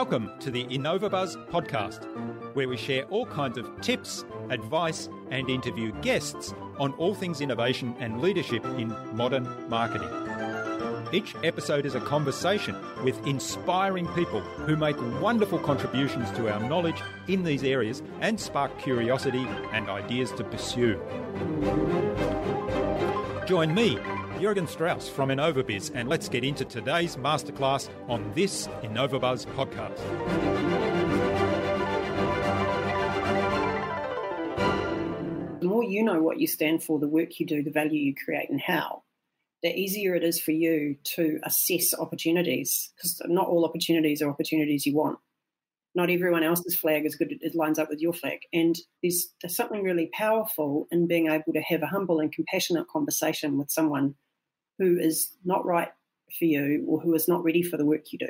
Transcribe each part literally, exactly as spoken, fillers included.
Welcome to the InnovaBuzz podcast, where we share all kinds of tips, advice, and interview guests on all things innovation and leadership in modern marketing. Each episode is a conversation with inspiring people who make wonderful contributions to our knowledge in these areas and spark curiosity and ideas to pursue. Join me, Jürgen Strauss from InnovaBiz, and let's get into today's masterclass on this InnovaBuzz podcast. The more you know what you stand for, the work you do, the value you create, and how, the easier it is for you to assess opportunities, because not all opportunities are opportunities you want. Not everyone else's flag is good, it lines up with your flag. And there's, there's something really powerful in being able to have a humble and compassionate conversation with someone who is not right for you or who is not ready for the work you do.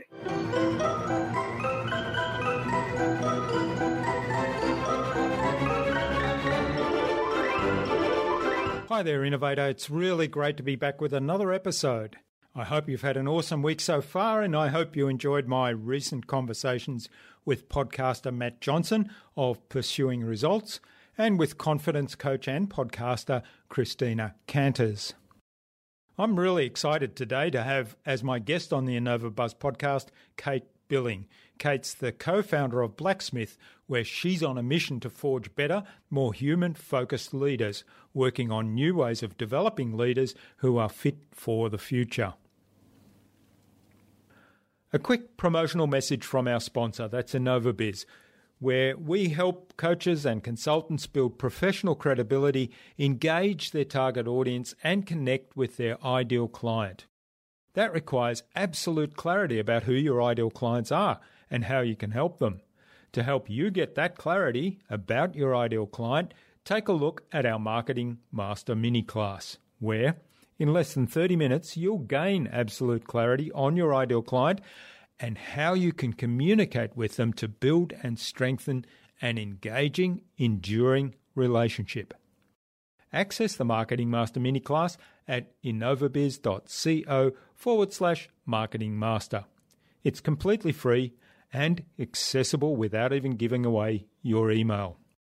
Hi there, Innovator. It's really great to be back with another episode. I hope you've had an awesome week so far, and I hope you enjoyed my recent conversations with podcaster Matt Johnson of Pursuing Results and with confidence coach and podcaster Christina Canters. I'm really excited today to have as my guest on the InnovaBuzz podcast, Kate Billing. Kate's the co-founder of Blacksmith, where she's on a mission to forge better, more human-focused leaders, working on new ways of developing leaders who are fit for the future. A quick promotional message from our sponsor, that's InnovaBiz, where we help coaches and consultants build professional credibility, engage their target audience, and connect with their ideal client. That requires absolute clarity about who your ideal clients are and how you can help them. To help you get that clarity about your ideal client, take a look at our Marketing Master mini class, where in less than thirty minutes, you'll gain absolute clarity on your ideal client and how you can communicate with them to build and strengthen an engaging, enduring relationship. Access the Marketing Master mini class at innovabiz.co forward slash marketing master. It's completely free and accessible without even giving away your email.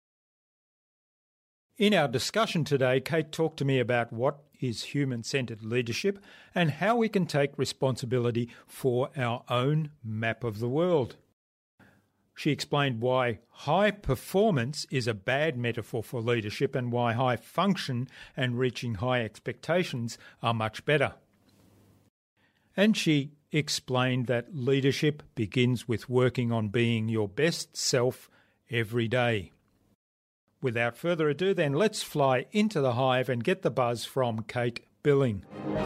In our discussion today, Kate talked to me about what is human-centered leadership and how we can take responsibility for our own map of the world. She explained why high performance is a bad metaphor for leadership and why high function and reaching high expectations are much better. And she explained that leadership begins with working on being your best self every day. Without further ado, then, let's fly into the hive and get the buzz from Kate Billing.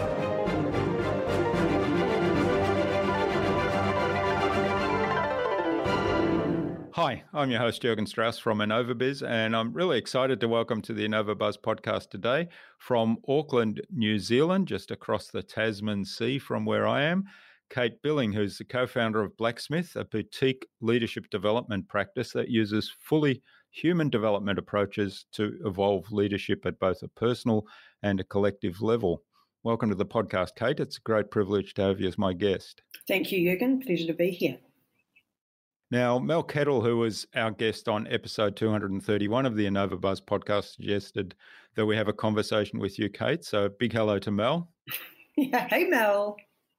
Hi, I'm your host, Jürgen Strauss from InnovaBiz, and I'm really excited to welcome to the InnovaBuzz podcast today from Auckland, New Zealand, just across the Tasman Sea from where I am, Kate Billing, who's the co-founder of Blacksmith, a boutique leadership development practice that uses fully human development approaches to evolve leadership at both a personal and a collective level. Welcome to the podcast, Kate. It's a great privilege to have you as my guest. Thank you, Jürgen. Pleasure to be here. Now, Mel Kettle, who was our guest on episode two hundred thirty-one of the InnovaBuzz podcast, suggested that we have a conversation with you, Kate. So big hello to Mel. Yeah, hey, Mel.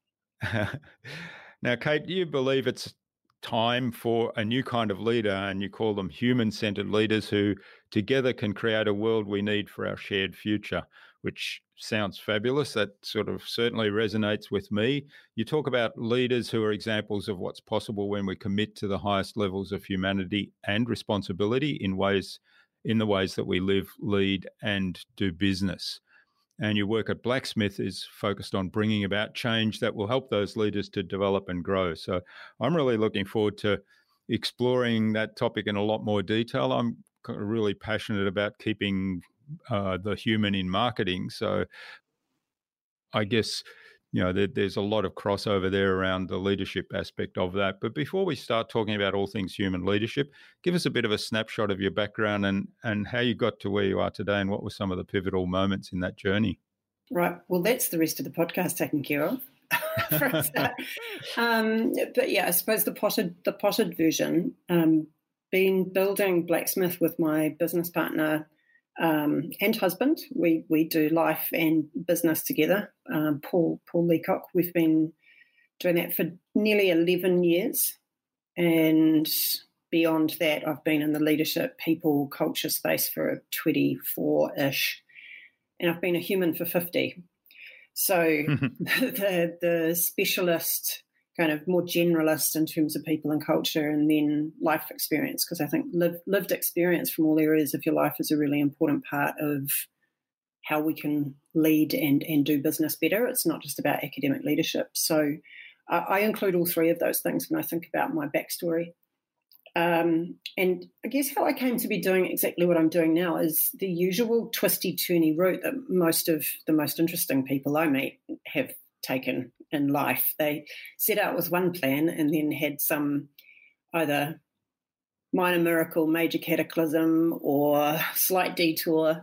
Now, Kate, you believe it's time for a new kind of leader, and you call them human-centered leaders who together can create a world we need for our shared future, which sounds fabulous. That sort of certainly resonates with me. You talk about leaders who are examples of what's possible when we commit to the highest levels of humanity and responsibility in ways, in the ways that we live, lead, and do business. And your work at Blacksmith is focused on bringing about change that will help those leaders to develop and grow. So I'm really looking forward to exploring that topic in a lot more detail. I'm really passionate about keeping uh, the human in marketing. So I guess, you know, there, there's a lot of crossover there around the leadership aspect of that. But before we start talking about all things human leadership, give us a bit of a snapshot of your background and, and how you got to where you are today and what were some of the pivotal moments in that journey. Right. Well, that's the rest of the podcast taken care of. for a start. Um, but yeah, I suppose the potted the potted version. Um, been building Blacksmith with my business partner um, and husband. We we do life and business together. Um, Paul Paul Leacock. We've been doing that for nearly eleven years, and beyond that, I've been in the leadership, people, culture space for twenty-four-ish, and I've been a human for fifty. So the the specialist, kind of more generalist in terms of people and culture, and then life experience, because I think live, lived experience from all areas of your life is a really important part of how we can lead and, and do business better. It's not just about academic leadership. So I, I include all three of those things when I think about my backstory. Um, and I guess how I came to be doing exactly what I'm doing now is the usual twisty-turny route that most of the most interesting people I meet have taken in life. They set out with one plan and then had some either minor miracle, major cataclysm, or slight detour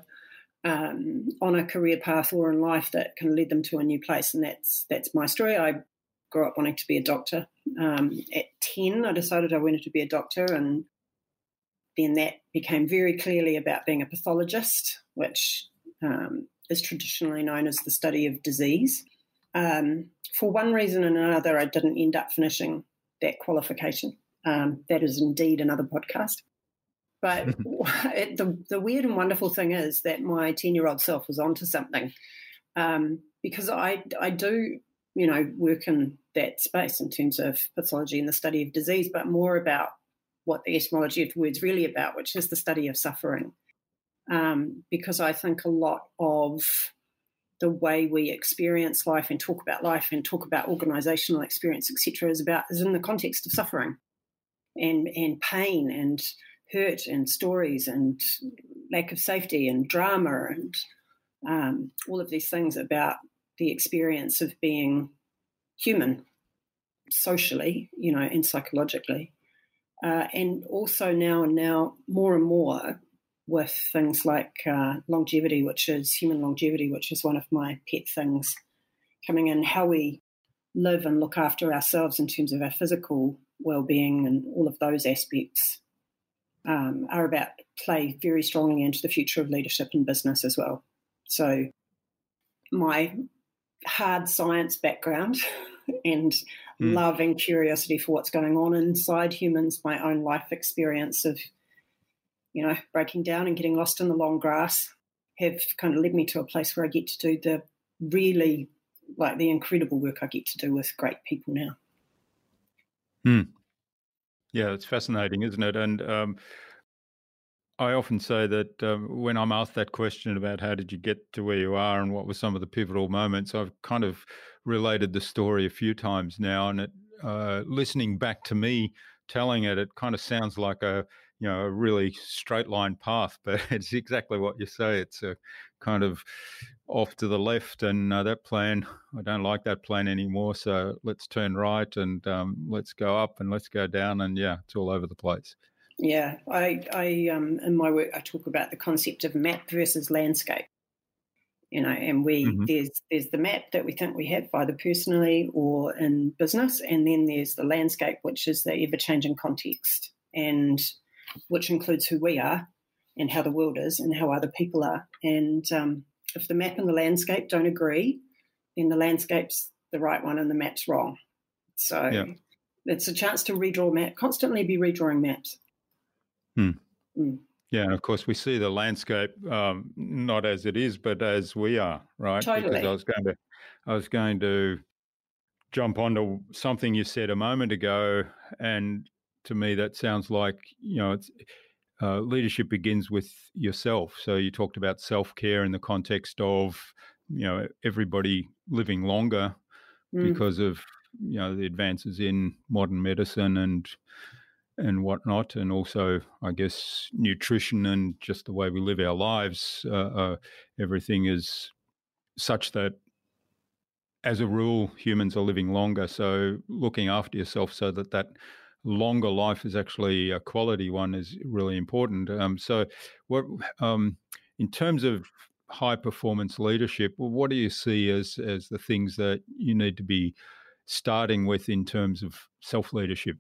um, on a career path or in life that can lead them to a new place. And that's that's my story. I grew up wanting to be a doctor. Um, at ten, I decided I wanted to be a doctor, and then that became very clearly about being a pathologist, which um, is traditionally known as the study of disease. Um, for one reason and another, I didn't end up finishing that qualification. Um, that is indeed another podcast. But it, the, the weird and wonderful thing is that my ten-year-old self was onto something, um, because I, I do, you know, work in that space in terms of pathology and the study of disease, but more about what the etymology of the word's really about, which is the study of suffering. Um, because I think a lot of the way we experience life and talk about life and talk about organisational experience, et cetera, is about is in the context of suffering and and pain and hurt and stories and lack of safety and drama and um, all of these things about the experience of being human socially, you know, and psychologically. Uh, and also now and now more and more with things like uh, longevity, which is human longevity, which is one of my pet things coming in, how we live and look after ourselves in terms of our physical well-being and all of those aspects um, are about play very strongly into the future of leadership and business as well. So my hard science background and mm. love and curiosity for what's going on inside humans, my own life experience of, you know, breaking down and getting lost in the long grass have kind of led me to a place where I get to do the really, like the incredible work I get to do with great people now. Hmm. Yeah, it's fascinating, isn't it? And um, I often say that um, when I'm asked that question about how did you get to where you are and what were some of the pivotal moments, I've kind of related the story a few times now, and it, uh, listening back to me telling it, it kind of sounds like a, you know, a really straight line path, but it's exactly what you say. It's a kind of off to the left, and uh, that plan, I don't like that plan anymore, so let's turn right and um, let's go up and let's go down, and yeah, it's all over the place. Yeah, I, I um, in my work, I talk about the concept of map versus landscape. You know, and we mm-hmm. there's there's the map that we think we have either personally or in business, and then there's the landscape, which is the ever-changing context, and which includes who we are and how the world is and how other people are. And um, if the map and the landscape don't agree, then the landscape's the right one and the map's wrong. So yeah. It's a chance to redraw map, constantly be redrawing maps. Hmm. Mm. Yeah, and of course we see the landscape um, not as it is, but as we are, right? Totally. Because I was going to, I was going to jump onto something you said a moment ago, and to me that sounds like, you know, it's uh, leadership begins with yourself. So you talked about self-care in the context of, you know, everybody living longer mm. because of, you know, the advances in modern medicine and and whatnot, and also, I guess, nutrition and just the way we live our lives. Uh, uh, everything is such that, as a rule, humans are living longer. So looking after yourself so that that longer life is actually a quality one is really important. Um, so what, um, in terms of high performance leadership, well, what do you see as as the things that you need to be starting with in terms of self leadership?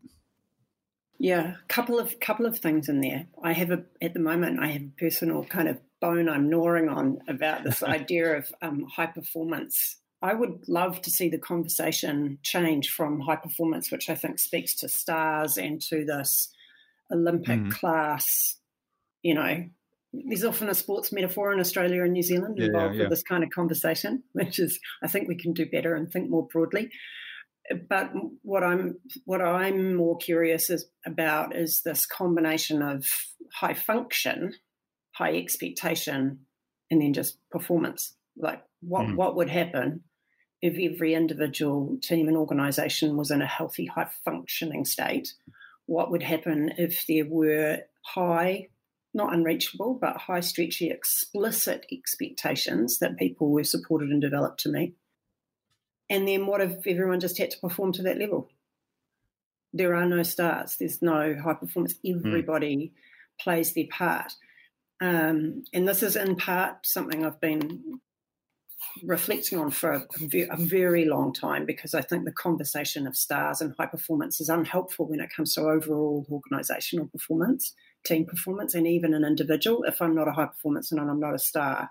Yeah, couple of couple of things in there. I have a at the moment I have a personal kind of bone I'm gnawing on about this idea of um, high performance. I would love to see the conversation change from high performance, which I think speaks to stars and to this Olympic Mm. class. You know, there's often a sports metaphor in Australia and New Zealand Yeah, involved yeah. with this kind of conversation, which is I think we can do better and think more broadly. But what I'm what I'm more curious is, about is this combination of high function, high expectation, and then just performance. Like what Mm. what would happen if every individual, team, and organisation was in a healthy, high functioning state? What would happen if there were high, not unreachable, but high, stretchy, explicit expectations that people were supported and developed to meet? And then what if everyone just had to perform to that level? There are no stars. There's no high performance. Everybody mm. plays their part. Um, and this is in part something I've been reflecting on for a, a very long time, because I think the conversation of stars and high performance is unhelpful when it comes to overall organisational performance, team performance, and even an individual. If I'm not a high performance and I'm not a star,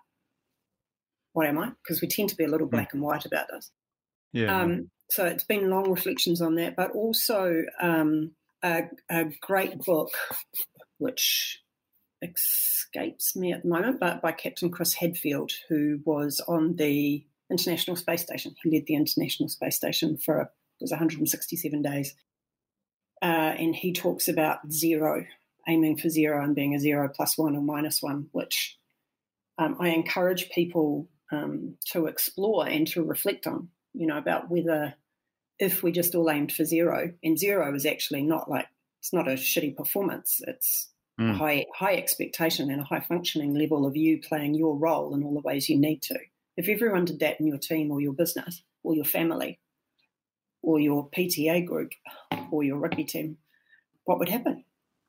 what am I? Because we tend to be a little black mm. and white about this. Yeah, um, yeah. So it's been long reflections on that, but also um, a, a great book, which escapes me at the moment, but by Captain Chris Hadfield, who was on the International Space Station. He led the International Space Station for it was one hundred sixty-seven days. Uh, and he talks about zero, aiming for zero and being a zero plus one or minus one, which um, I encourage people um, to explore and to reflect on. You know, about whether if we just all aimed for zero, and zero is actually not like, it's not a shitty performance, it's mm. a high high expectation and a high functioning level of you playing your role in all the ways you need to. If everyone did that in your team or your business or your family or your P T A group or your rugby team, what would happen?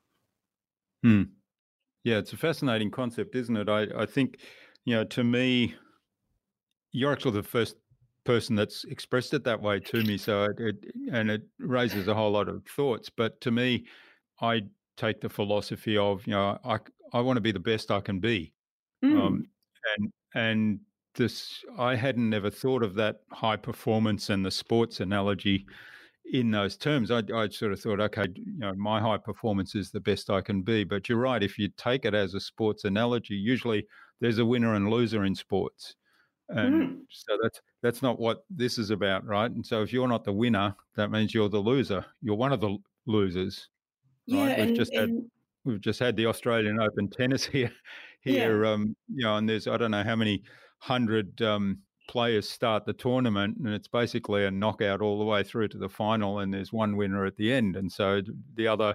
Hmm. Yeah, it's a fascinating concept, isn't it? I, I think, you know, to me, you're actually the first person that's expressed it that way to me. So it, it and it raises a whole lot of thoughts. But to me, I take the philosophy of, you know, I I want to be the best I can be, Mm. um, and and this I hadn't never thought of that high performance and the sports analogy in those terms. I I sort of thought, okay, you know, my high performance is the best I can be. But you're right. If you take it as a sports analogy, usually there's a winner and loser in sports. And mm. so that's that's not what this is about, right? And so if you're not the winner, that means you're the loser. You're one of the losers, Yeah, right? We've and, just had and we've just had the Australian Open tennis here, here, yeah. um, you know, and there's I don't know how many hundred um, players start the tournament, and it's basically a knockout all the way through to the final, and there's one winner at the end, and so the other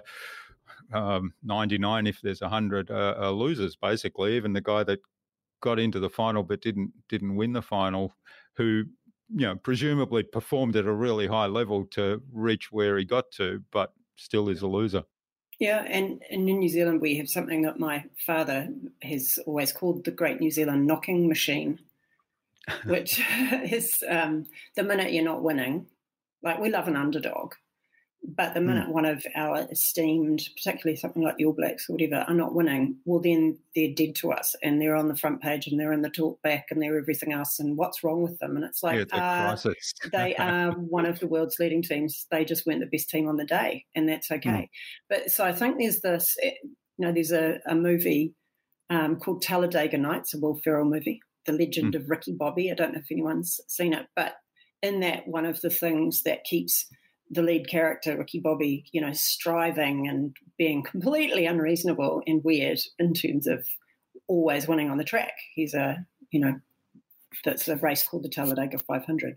um, ninety-nine, if there's a hundred, uh, are losers basically. Even the guy that got into the final but didn't didn't win the final, who, you know, presumably performed at a really high level to reach where he got to, but still is a loser. Yeah, and, and in New Zealand we have something that my father has always called the Great New Zealand Knocking Machine, which is um, the minute you're not winning, like we love an underdog, but the minute mm. one of our esteemed, particularly something like the All Blacks or whatever, are not winning, well, then they're dead to us and they're on the front page and they're in the talk back and they're everything else, and what's wrong with them? And it's like, yeah, it's a uh, crisis. they are one of the world's leading teams. They just weren't the best team on the day, and that's okay. Mm. But so I think there's this, you know, there's a, a movie um, called Talladega Nights, a Will Ferrell movie, The Legend mm. of Ricky Bobby. I don't know if anyone's seen it, but in that, one of the things that keeps the lead character, Ricky Bobby, you know, striving and being completely unreasonable and weird in terms of always winning on the track. He's a, you know, that's a race called the Talladega five hundred.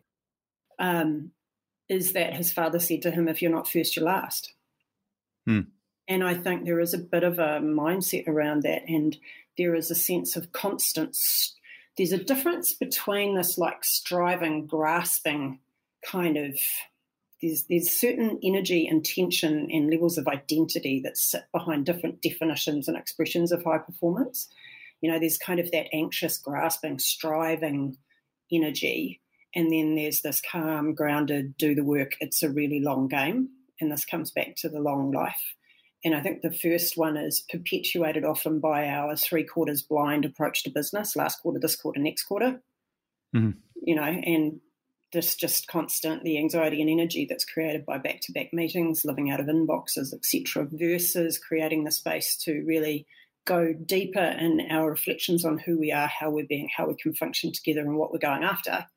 Um, is that his father said to him, if you're not first, you're last. Hmm. And I think there is a bit of a mindset around that, and there is a sense of constant, there's a difference between this like striving, grasping kind of, There's there's certain energy and tension and levels of identity that sit behind different definitions and expressions of high performance. You know, there's kind of that anxious, grasping, striving energy, and then there's this calm, grounded, do the work. It's a really long game, and this comes back to the long life. And I think the first one is perpetuated often by our three quarters blind approach to business, last quarter, this quarter, next quarter, mm-hmm. you know, and this just constant, the anxiety and energy that's created by back-to-back meetings, living out of inboxes, et cetera, versus creating the space to really go deeper in our reflections on who we are, how we're being, how we can function together and what we're going after.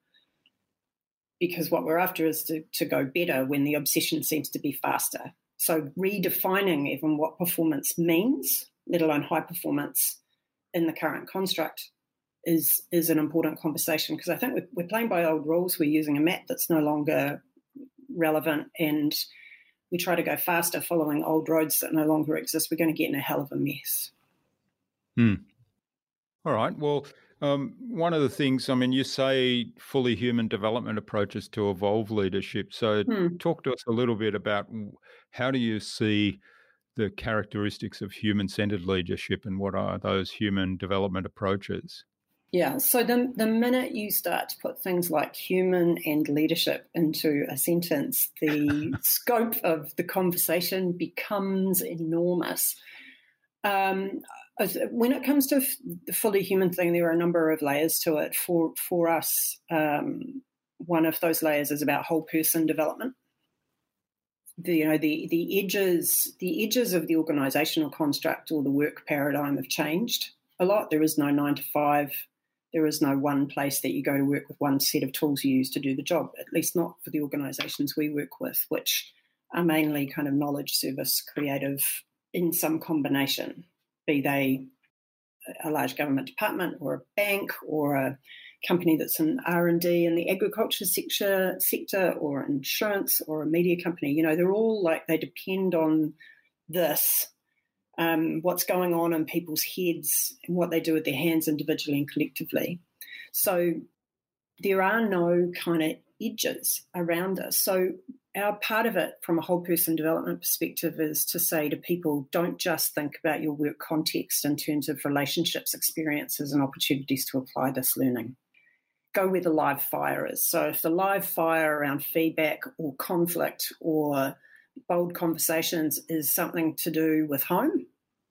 Because what we're after is to, to go better when the obsession seems to be faster. So redefining even what performance means, let alone high performance in the current construct, is is an important conversation, because I think we're, we're playing by old rules. We're using a map that's no longer relevant, and we try to go faster following old roads that no longer exist. We're going to get in a hell of a mess. Hmm. All right. Well, um, one of the things, I mean, you say fully human development approaches to evolve leadership. So Hmm. talk to us a little bit about how do you see the characteristics of human-centered leadership, and what are those human development approaches? Yeah, so the, the minute you start to put things like human and leadership into a sentence, the scope of the conversation becomes enormous. Um, when it comes to the fully human thing, there are a number of layers to it. For for us, um, one of those layers is about whole person development. The, you know, the the edges the edges of the organisational construct or the work paradigm have changed a lot. There is no nine to five. There is no one place that you go to work with one set of tools you use to do the job, at least not for the organisations we work with, which are mainly kind of knowledge, service, creative in some combination, be they a large government department or a bank or a company that's in R and D in the agriculture sector, sector or insurance or a media company. You know, they're all like, they depend on this. Um, what's going on in people's heads and what they do with their hands individually and collectively. So there are no kind of edges around us. So our part of it from a whole person development perspective is to say to people, don't just think about your work context in terms of relationships, experiences and opportunities to apply this learning. Go where the live fire is. So if the live fire around feedback or conflict or bold conversations is something to do with home,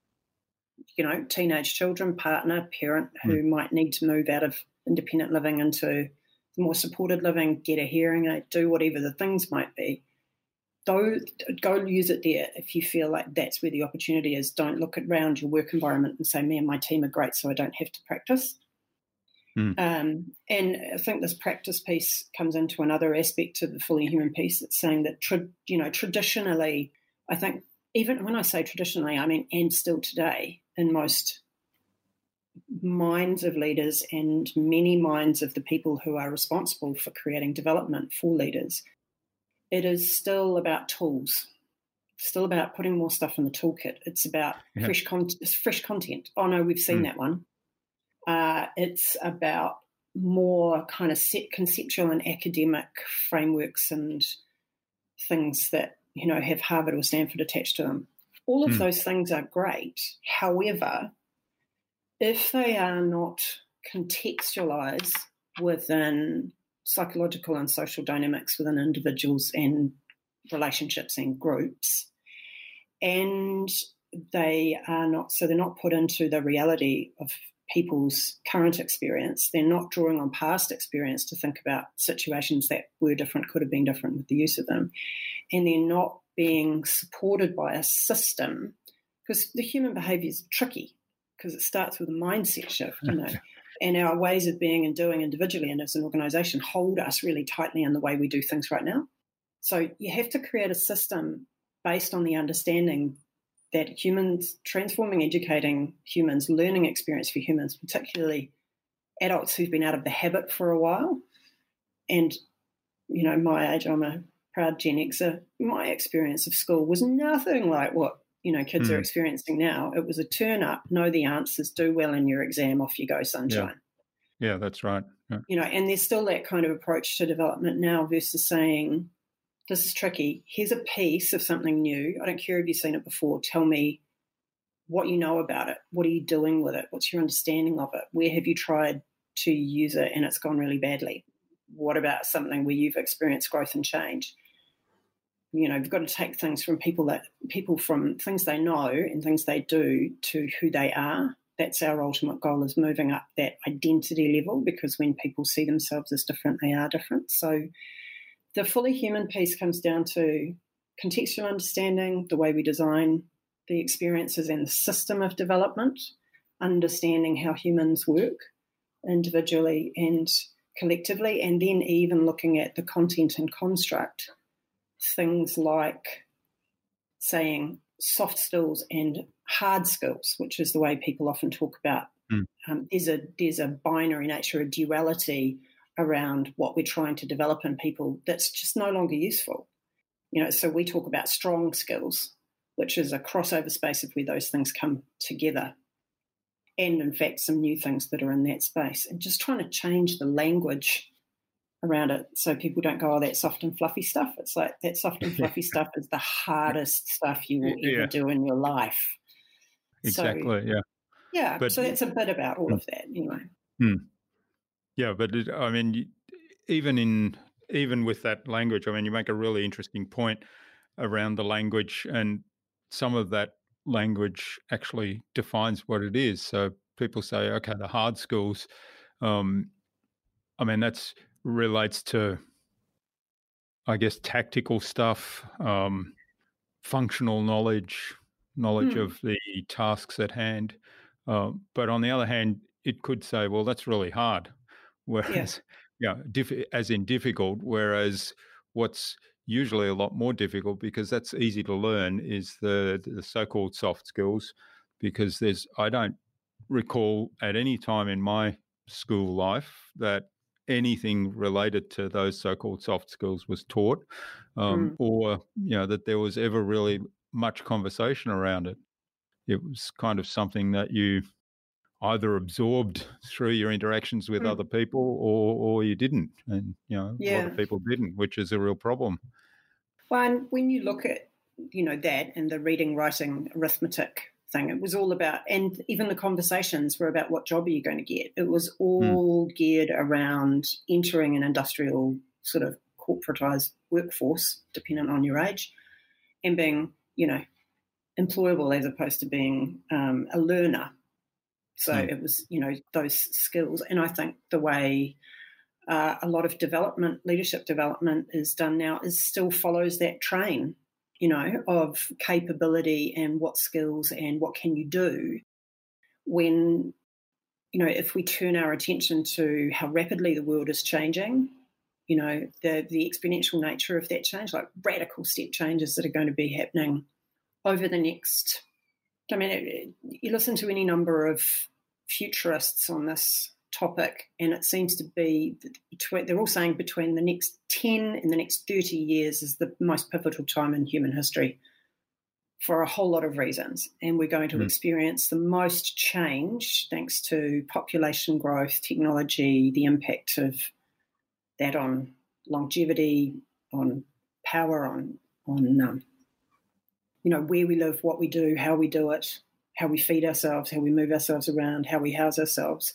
you know, teenage children, partner, parent who mm. might need to move out of independent living into more supported living, get a hearing aid, do whatever the things might be. Go, go use it there if you feel like that's where the opportunity is. Don't look around your work environment and say, me and my team are great, so I don't have to practice. Mm. Um, and I think this practice piece comes into another aspect to the fully human piece. It's saying that, tra- you know, traditionally, I think, even when I say traditionally, I mean, and still today, in most minds of leaders and many minds of the people who are responsible for creating development for leaders, it is still about tools, still about putting more stuff in the toolkit. It's about yeah. fresh, con- fresh content. Oh, no, we've seen mm. that one. Uh, it's about more kind of set conceptual and academic frameworks and things that, you know, have Harvard or Stanford attached to them. All of mm. those things are great. However, if they are not contextualized within psychological and social dynamics within individuals and relationships and groups, and they are not, so they're not put into the reality of people's current experience, they're not drawing on past experience to think about situations that were different, could have been different with the use of them, and they're not being supported by a system, because the human behaviour is tricky, because it starts with a mindset shift, you know, and our ways of being and doing individually and as an organisation hold us really tightly in the way we do things right now. So you have to create a system based on the understanding that humans, transforming, educating humans, learning experience for humans, particularly adults who've been out of the habit for a while. And, you know, my age, I'm a proud Gen Xer. My experience of school was nothing like what, you know, kids mm. are experiencing now. It was a turn up, know the answers, do well in your exam, off you go, sunshine. Yeah, yeah, that's right. Yeah. You know, and there's still that kind of approach to development now versus saying, this is tricky. Here's a piece of something new. I don't care if you've seen it before. Tell me what you know about it. What are you doing with it? What's your understanding of it? Where have you tried to use it and it's gone really badly? What about something where you've experienced growth and change? You know, you've got to take things from people that people from things they know and things they do to who they are. That's our ultimate goal, is moving up that identity level, because when people see themselves as different, they are different. So the fully human piece comes down to contextual understanding, the way we design the experiences and the system of development, understanding how humans work individually and collectively, and then even looking at the content and construct. Things like saying soft skills and hard skills, which is the way people often talk about. Mm. Um, there's a there's a binary nature, a duality around what we're trying to develop in people that's just no longer useful. You know, so we talk about strong skills, which is a crossover space of where those things come together, and in fact some new things that are in that space, and just trying to change the language around it so people don't go, oh, that soft and fluffy stuff. It's like that soft and fluffy stuff is the hardest stuff you will ever Yeah. do in your life. Exactly, So, yeah. yeah, But so that's a bit about all mm, of that anyway. mm. Yeah, but it, I mean, you- even in even with that language, I mean, you make a really interesting point around the language, and some of that language actually defines what it is. So people say, okay, the hard skills. Um, I mean, that's relates to, I guess, tactical stuff, um, functional knowledge, knowledge Hmm. of the tasks at hand. Um, but on the other hand, it could say, well, that's really hard. Whereas, yeah, diff- as in difficult, whereas what's usually a lot more difficult, because that's easy to learn, is the, the so-called soft skills, because there's, I don't recall at any time in my school life that anything related to those so-called soft skills was taught, um, Mm. or you know that there was ever really much conversation around it. It was kind of something that you either absorbed through your interactions with Mm. other people, or or you didn't, and you know a lot Yeah. of people didn't, which is a real problem. Well, and when you look at, you know, that and the reading, writing, arithmetic thing, it was all about, and even the conversations were about what job are you going to get. It was Mm, all geared around entering an industrial sort of corporatized workforce, dependent on your age, and being, you know, employable as opposed to being um, a learner. So mm, it was, you know, those skills. And I think the way uh, a lot of development, leadership development is done now is still follows that train, you know, of capability and what skills and what can you do when, you know, if we turn our attention to how rapidly the world is changing, you know, the, the exponential nature of that change, like radical step changes that are going to be happening over the next, I mean, it, you listen to any number of futurists on this topic, and it seems to be between, they're all saying between the next ten and the next thirty years is the most pivotal time in human history for a whole lot of reasons. And we're going to mm, experience the most change thanks to population growth, technology, the impact of that on longevity, on power, on, on um, you know, where we live, what we do, how we do it, how we feed ourselves, how we move ourselves around, how we house ourselves.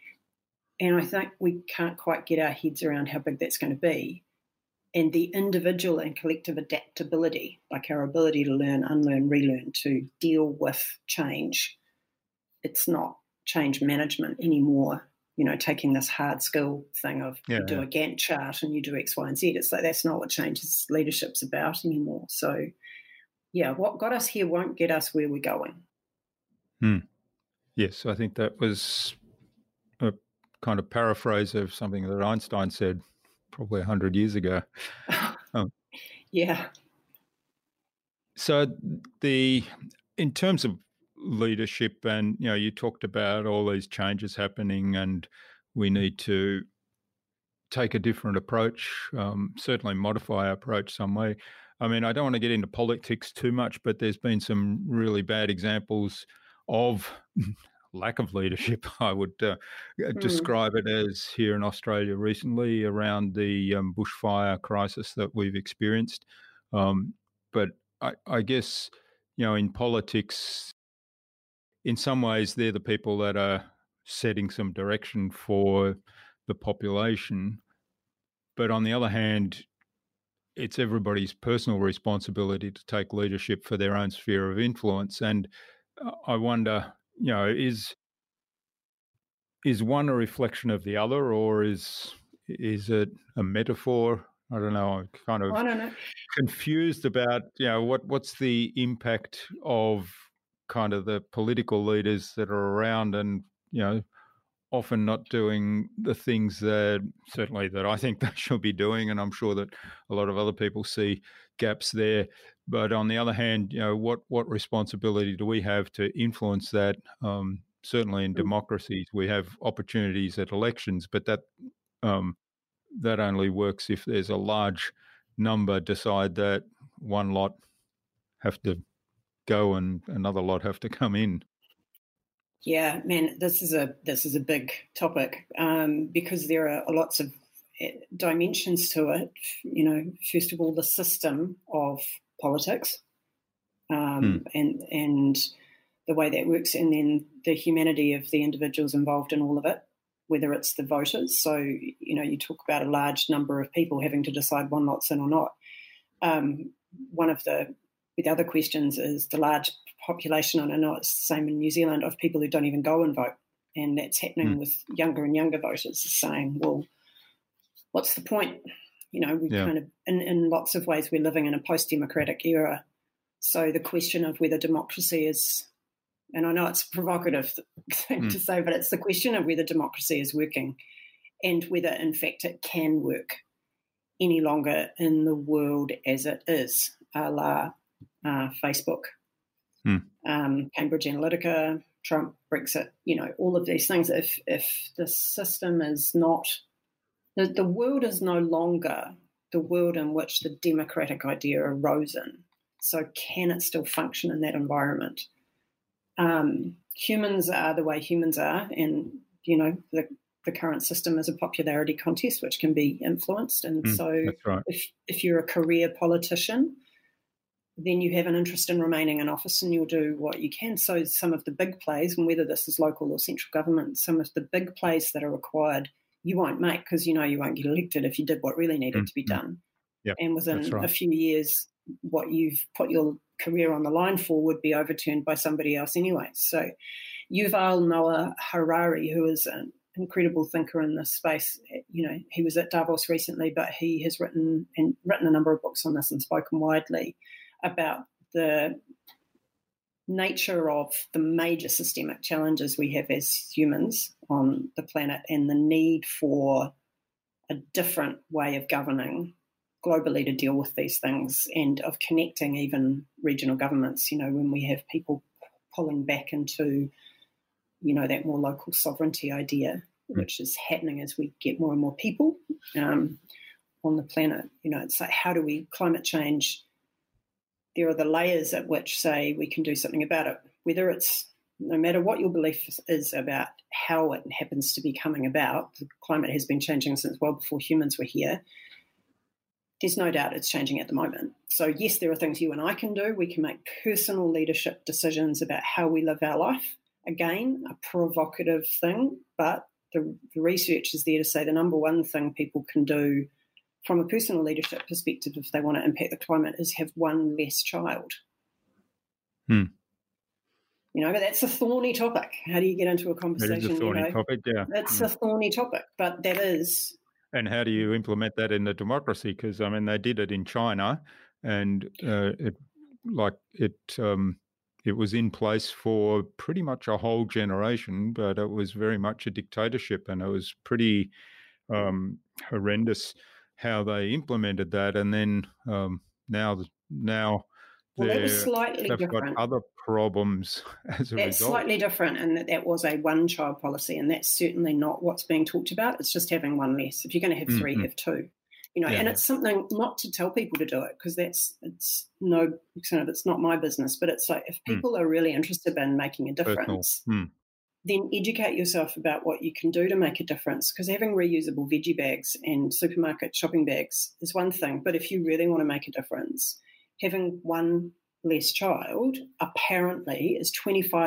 And I think we can't quite get our heads around how big that's going to be. And the individual and collective adaptability, like our ability to learn, unlearn, relearn, to deal with change. It's not change management anymore, you know, taking this hard skill thing of yeah, you do yeah. a Gantt chart and you do X, Y, and Z. It's like that's not what change is, leadership's about anymore. So, yeah, what got us here won't get us where we're going. Mm. Yes, I think that was a kind of paraphrase of something that Einstein said probably a hundred years ago. Um, Yeah. so the in terms of leadership, and you know, you talked about all these changes happening, and we need to take a different approach, um, certainly modify our approach some way. I mean, I don't want to get into politics too much, but there's been some really bad examples of lack of leadership. I would uh, Mm. describe it as here in Australia recently around the um, bushfire crisis that we've experienced. Um, but I, I guess, you know, in politics, in some ways, they're the people that are setting some direction for the population. But on the other hand, it's everybody's personal responsibility to take leadership for their own sphere of influence. And uh, I wonder, you know, is is one a reflection of the other, or is is it a metaphor? I don't know. I'm kind of I don't know. confused about, you know, what what's the impact of kind of the political leaders that are around, and you know, often not doing the things that certainly that I think they should be doing, and I'm sure that a lot of other people see gaps there. But on the other hand, you know, what what responsibility do we have to influence that? Um, certainly in Mm. democracies, we have opportunities at elections, but that um, that only works if there's a large number decide that one lot have to go and another lot have to come in. Yeah, man, this is a this is a big topic um, because there are lots of dimensions to it. You know, first of all, the system of politics um, Hmm. and and the way that works, and then the humanity of the individuals involved in all of it, whether it's the voters. So, you know, you talk about a large number of people having to decide one lot's in or not. Um, one of the, the other questions is the large population, and I know it's the same in New Zealand, of people who don't even go and vote. And that's happening Mm. with younger and younger voters saying, well, what's the point? You know, we Yeah. kind of, in, in lots of ways, we're living in a post-democratic era. So the question of whether democracy is, and I know it's a provocative thing Mm. to say, but it's the question of whether democracy is working and whether, in fact, it can work any longer in the world as it is, a la uh, Facebook, Mm. um, Cambridge Analytica, Trump, Brexit, you know, all of these things. If if the system is not, the, the world is no longer the world in which the democratic idea arose in. So can it still function in that environment? Um, humans are the way humans are, and, you know, the the current system is a popularity contest which can be influenced. And Mm. so That's right. if, if you're a career politician, then you have an interest in remaining in office and you'll do what you can. So some of the big plays, and whether this is local or central government, some of the big plays that are required, you won't make because you know you won't get elected if you did what really needed Mm. to be done. Yep, And that's within right. a few years, what you've put your career on the line for would be overturned by somebody else anyway. So Yuval Noah Harari, who is an incredible thinker in this space, you know, he was at Davos recently, but he has written and written a number of books on this and spoken widely about the nature of the major systemic challenges we have as humans on the planet and the need for a different way of governing globally to deal with these things, and of connecting even regional governments, you know, when we have people pulling back into, you know, that more local sovereignty idea, Mm. which is happening as we get more and more people um, on the planet. You know, it's like, how do we, climate change, there are the layers at which say we can do something about it, whether it's, no matter what your belief is about how it happens to be coming about, the climate has been changing since well before humans were here. There's no doubt it's changing at the moment. So yes, there are things you and I can do. We can make personal leadership decisions about how we live our life. Again, a provocative thing, but the, the research is there to say the number one thing people can do from a personal leadership perspective if they want to impact the climate is have one less child. Hmm. You know, but that's a thorny topic. How do you get into a It conversation? is a thorny you know, topic, yeah. It's Mm. a thorny topic, but that is. And how do you implement that in the democracy? Because I mean, they did it in China, and uh, it like it um, it was in place for pretty much a whole generation, but it was very much a dictatorship, and it was pretty um, horrendous how they implemented that. And then um, now, now Well, that was they're slightly they've got different. other problems as a That's result. slightly different in that that was a one-child policy, and that's certainly not what's being talked about. It's just having one less. If you're going to have three, Mhm. have two. You know, Yeah, and yeah. it's something not to tell people to do it because that's it's no kind of it's not my business. But it's like if Mm. people are really interested in making a Personal. difference, Mm. then educate yourself about what you can do to make a difference. Because having reusable veggie bags and supermarket shopping bags is one thing, but if you really want to make a difference, having one less child apparently is twenty-five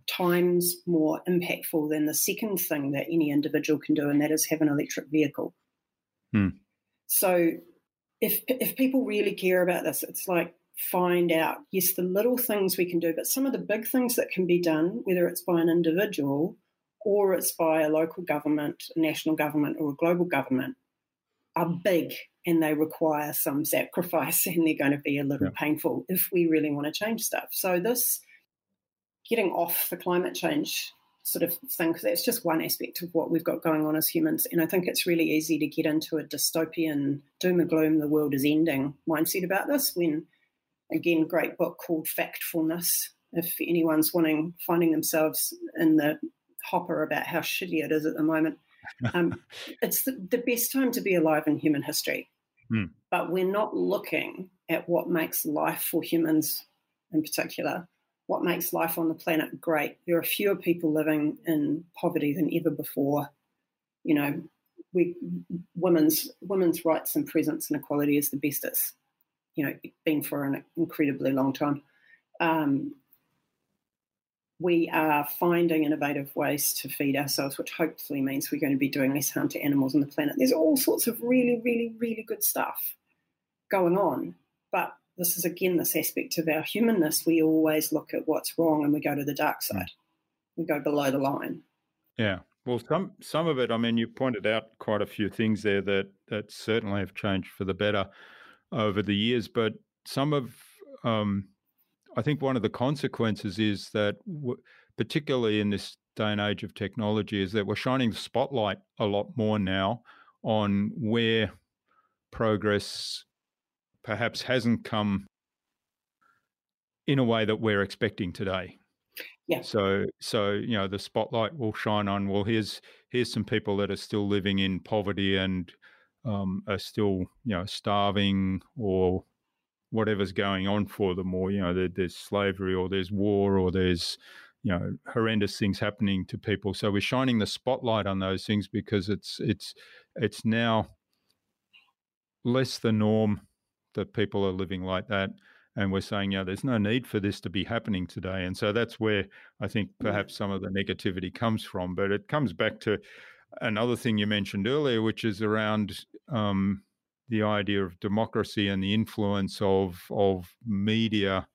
times more impactful than the second thing that any individual can do, and that is have an electric vehicle. Hmm. So if if people really care about this, it's like find out, yes, the little things we can do, but some of the big things that can be done, whether it's by an individual or it's by a local government, a national government, or a global government, are big and they require some sacrifice, and they're going to be a little Yeah. painful if we really want to change stuff. So this getting off the climate change sort of thing, because that's just one aspect of what we've got going on as humans. And I think it's really easy to get into a dystopian, doom and gloom, the world is ending mindset about this, when, again, great book called Factfulness, if anyone's wanting, finding themselves in the hopper about how shitty it is at the moment. Um, it's the, the best time to be alive in human history. Hmm. But we're not looking at what makes life for humans in particular, what makes life on the planet great. There are fewer people living in poverty than ever before. You know, we women's women's rights and presence and equality is the best it's, you know, been for an incredibly long time. Um, we are finding innovative ways to feed ourselves, which hopefully means we're going to be doing less harm to animals on the planet. There's all sorts of really, really, really good stuff going on. But this is, again, this aspect of our humanness. We always look at what's wrong and we go to the dark side. We go below the line. Yeah. Well, some some of it, I mean, you pointed out quite a few things there that, that certainly have changed for the better over the years. But some of, um, I think one of the consequences is that, w- particularly in this day and age of technology, is that we're shining the spotlight a lot more now on where progress perhaps hasn't come in a way that we're expecting today. Yeah. So, so you know, the spotlight will shine on, well, here's here's some people that are still living in poverty and um, are still, you know, starving or whatever's going on for them, or, you know, there, there's slavery or there's war or there's, you know, horrendous things happening to people. So we're shining the spotlight on those things because it's it's it's now less the norm that people are living like that. And we're saying, yeah, there's no need for this to be happening today. And so that's where I think perhaps some of the negativity comes from. But it comes back to another thing you mentioned earlier, which is around um, the idea of democracy and the influence of of media.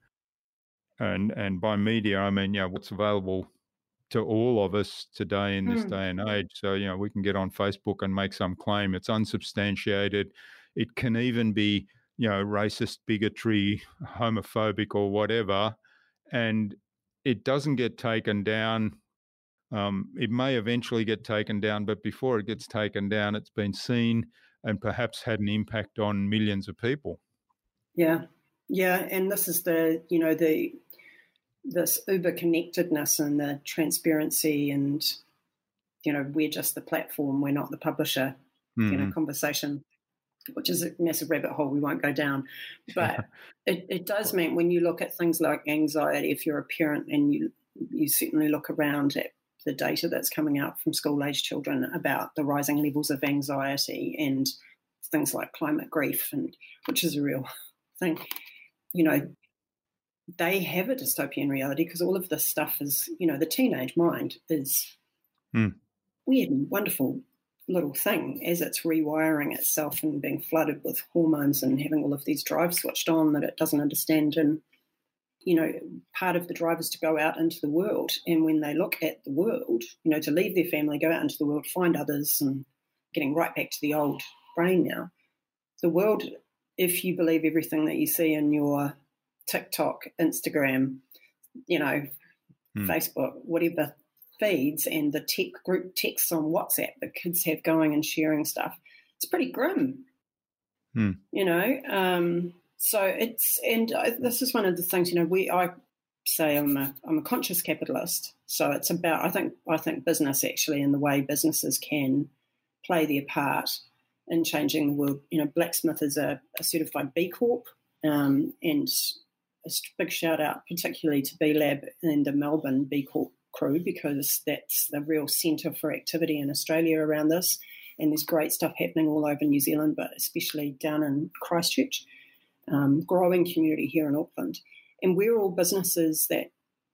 And and by media, I mean, you know, what's available to all of us today in this Mm. day and age. So, you know, we can get on Facebook and make some claim. It's unsubstantiated. It can even be, you know, racist, bigotry, homophobic, or whatever. And it doesn't get taken down. Um, it may eventually get taken down, but before it gets taken down, it's been seen and perhaps had an impact on millions of people. Yeah. Yeah. And this is the, you know, the, this uber connectedness and the transparency and, you know, we're just the platform, we're not the publisher, Mm-hmm. you know, conversation, which is a massive rabbit hole we won't go down. But it, it does mean when you look at things like anxiety, if you're a parent and you you certainly look around at the data that's coming out from school-age children about the rising levels of anxiety and things like climate grief, and which is a real thing, you know, they have a dystopian reality because all of this stuff is, you know, the teenage mind is mm. weird and wonderful little thing as it's rewiring itself and being flooded with hormones and having all of these drives switched on that it doesn't understand. And, you know, part of the drive is to go out into the world. And when they look at the world, you know, to leave their family, go out into the world, find others, and getting right back to the old brain now. The world, if you believe everything that you see in your TikTok, Instagram, you know, mm. Facebook, whatever feeds and the tech group texts on WhatsApp that kids have going and sharing stuff, it's pretty grim, mm. you know. Um, so it's, and I, this is one of the things, you know, we, I say I'm a, I'm a conscious capitalist. So it's about, I think, I think business actually and the way businesses can play their part in changing the world. You know, Blacksmith is a, a certified B Corp, um, and a big shout out particularly to B Lab and the Melbourne B Corp crew, because that's the real centre for activity in Australia around this. And there's great stuff happening all over New Zealand, but especially down in Christchurch, um, growing community here in Auckland. And we're all businesses that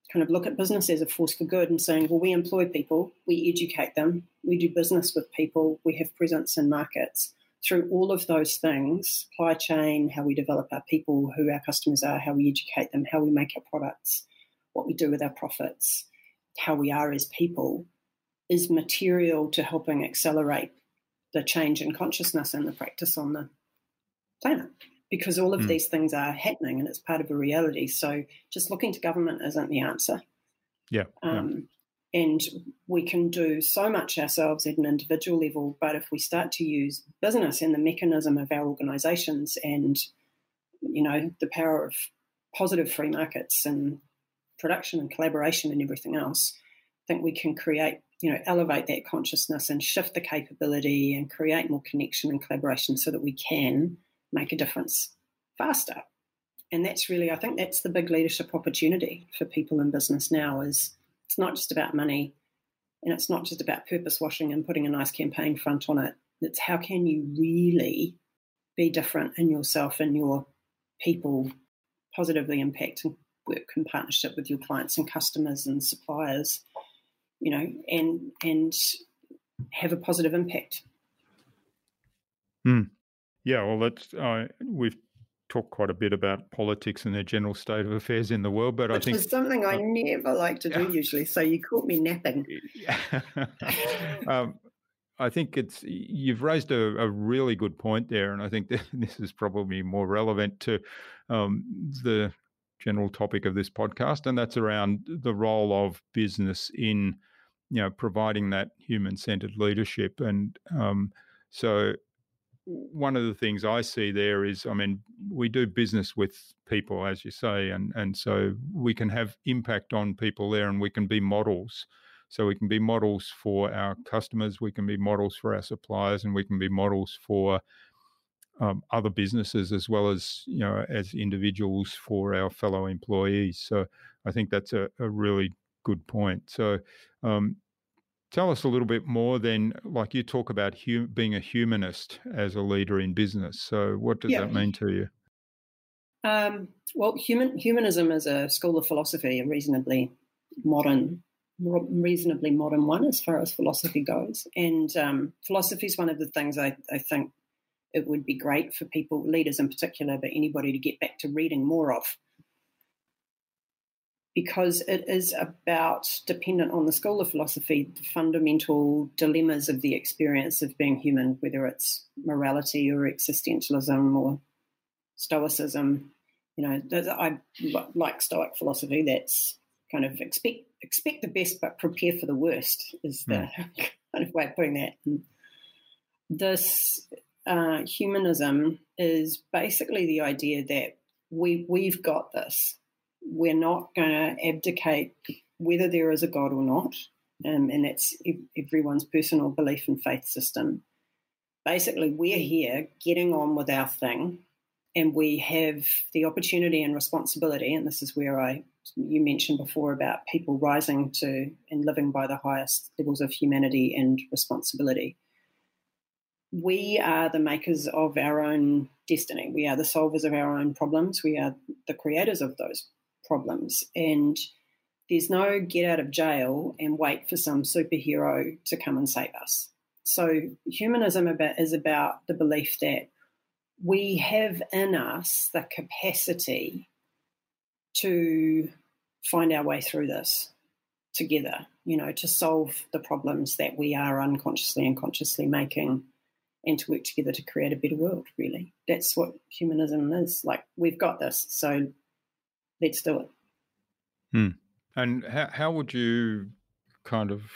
kind of look at business as a force for good and saying, well, we employ people, we educate them, we do business with people, we have presence in markets. Through all of those things, supply chain, how we develop our people, who our customers are, how we educate them, how we make our products, what we do with our profits, how we are as people, is material to helping accelerate the change in consciousness and the practice on the planet. Because all of mm. these things are happening and it's part of a reality. So just looking to government isn't the answer. Yeah. Um, yeah. And we can do so much ourselves at an individual level, but if we start to use business and the mechanism of our organisations and, you know, the power of positive free markets and production and collaboration and everything else, I think we can create, you know, elevate that consciousness and shift the capability and create more connection and collaboration so that we can make a difference faster. And that's really, I think that's the big leadership opportunity for people in business now, is it's not just about money and it's not just about purpose washing and putting a nice campaign front on it. It's how can you really be different in yourself and your people, positively impact and work in partnership with your clients and customers and suppliers, you know, and and have a positive impact. Hmm. Yeah, well, that's uh, we've talked quite a bit about politics and the general state of affairs in the world, but Which I think is something I uh, never like to do yeah. usually. So you caught me napping. um, I think it's you've raised a, a really good point there, and I think that this is probably more relevant to um, the general topic of this podcast, and that's around the role of business in, you know, providing that human-centered leadership. And um, so one of the things I see there is, I mean, we do business with people, as you say, and, and so we can have impact on people there, and we can be models. So we can be models for our customers, we can be models for our suppliers, and we can be models for um, other businesses as well as, you know, as individuals for our fellow employees. So I think that's a, a really good point. So um, tell us a little bit more then, like you talk about hum- being a humanist as a leader in business. So what does yeah. that mean to you? Um, well, human humanism is a school of philosophy, a reasonably modern, reasonably modern one as far as philosophy goes. And um, philosophy is one of the things I, I think it would be great for people, leaders in particular, but anybody to get back to reading more of. Because it is about, dependent on the school of philosophy, the fundamental dilemmas of the experience of being human, whether it's morality or existentialism or stoicism. You know, I like Stoic philosophy. That's kind of expect expect the best but prepare for the worst is the mm. kind of way of putting that. And this uh, humanism is basically the idea that we we've got this. We're not going to abdicate whether there is a God or not, um, and that's everyone's personal belief and faith system. Basically, we're here getting on with our thing, and we have the opportunity and responsibility, and this is where I you mentioned before about people rising to and living by the highest levels of humanity and responsibility. We are the makers of our own destiny. We are the solvers of our own problems. We are the creators of those problems, and there's no get out of jail and wait for some superhero to come and save us. So humanism is about the belief that we have in us the capacity to find our way through this together, you know, to solve the problems that we are unconsciously and consciously making, and to work together to create a better world, really. That's what humanism is. Like, we've got this, so let's do it. Hmm. And how how would you kind of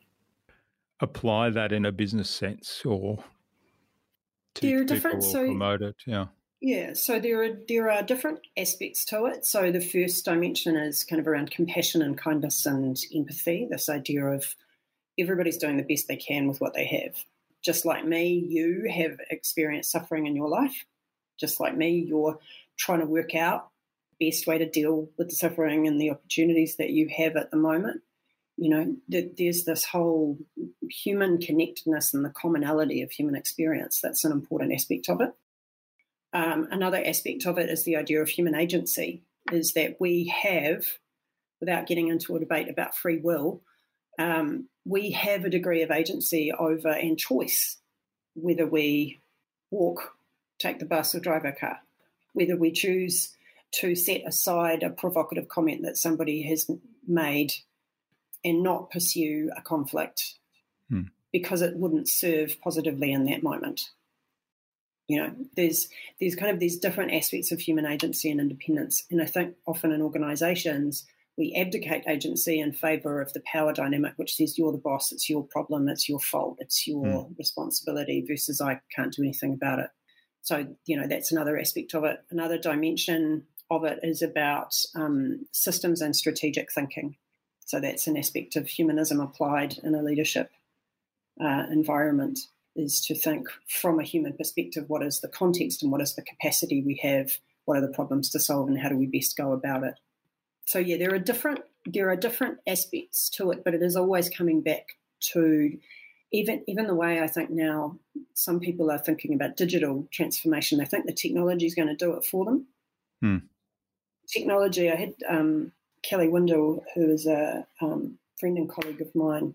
apply that in a business sense, or teach there are people different, or so, promote it? Yeah. Yeah, so there are there are different aspects to it. So the first dimension is kind of around compassion and kindness and empathy, this idea of everybody's doing the best they can with what they have. Just like me, you have experienced suffering in your life. Just like me, you're trying to work out the best way to deal with the suffering and the opportunities that you have at the moment. You know, there's this whole human connectedness and the commonality of human experience. That's an important aspect of it. Um, another aspect of it is the idea of human agency, is that we have without getting into a debate about free will, um, we have a degree of agency over and choice whether we walk, take the bus, or drive our car, whether we choose to set aside a provocative comment that somebody has made and not pursue a conflict hmm. because it wouldn't serve positively in that moment. You know, there's there's kind of these different aspects of human agency and independence. And I think often in organisations, we abdicate agency in favour of the power dynamic, which says you're the boss, it's your problem, it's your fault, it's your mm. responsibility, versus I can't do anything about it. So, you know, that's another aspect of it. Another dimension of it is about um, systems and strategic thinking. So that's an aspect of humanism applied in a leadership uh, environment, is to think from a human perspective, what is the context and what is the capacity we have, what are the problems to solve, and how do we best go about it. So yeah, there are different there are different aspects to it, but it is always coming back to even even the way I think now some people are thinking about digital transformation. They think the technology is going to do it for them. Hmm. Technology, I had um, Kelly Windle, who is a um, friend and colleague of mine,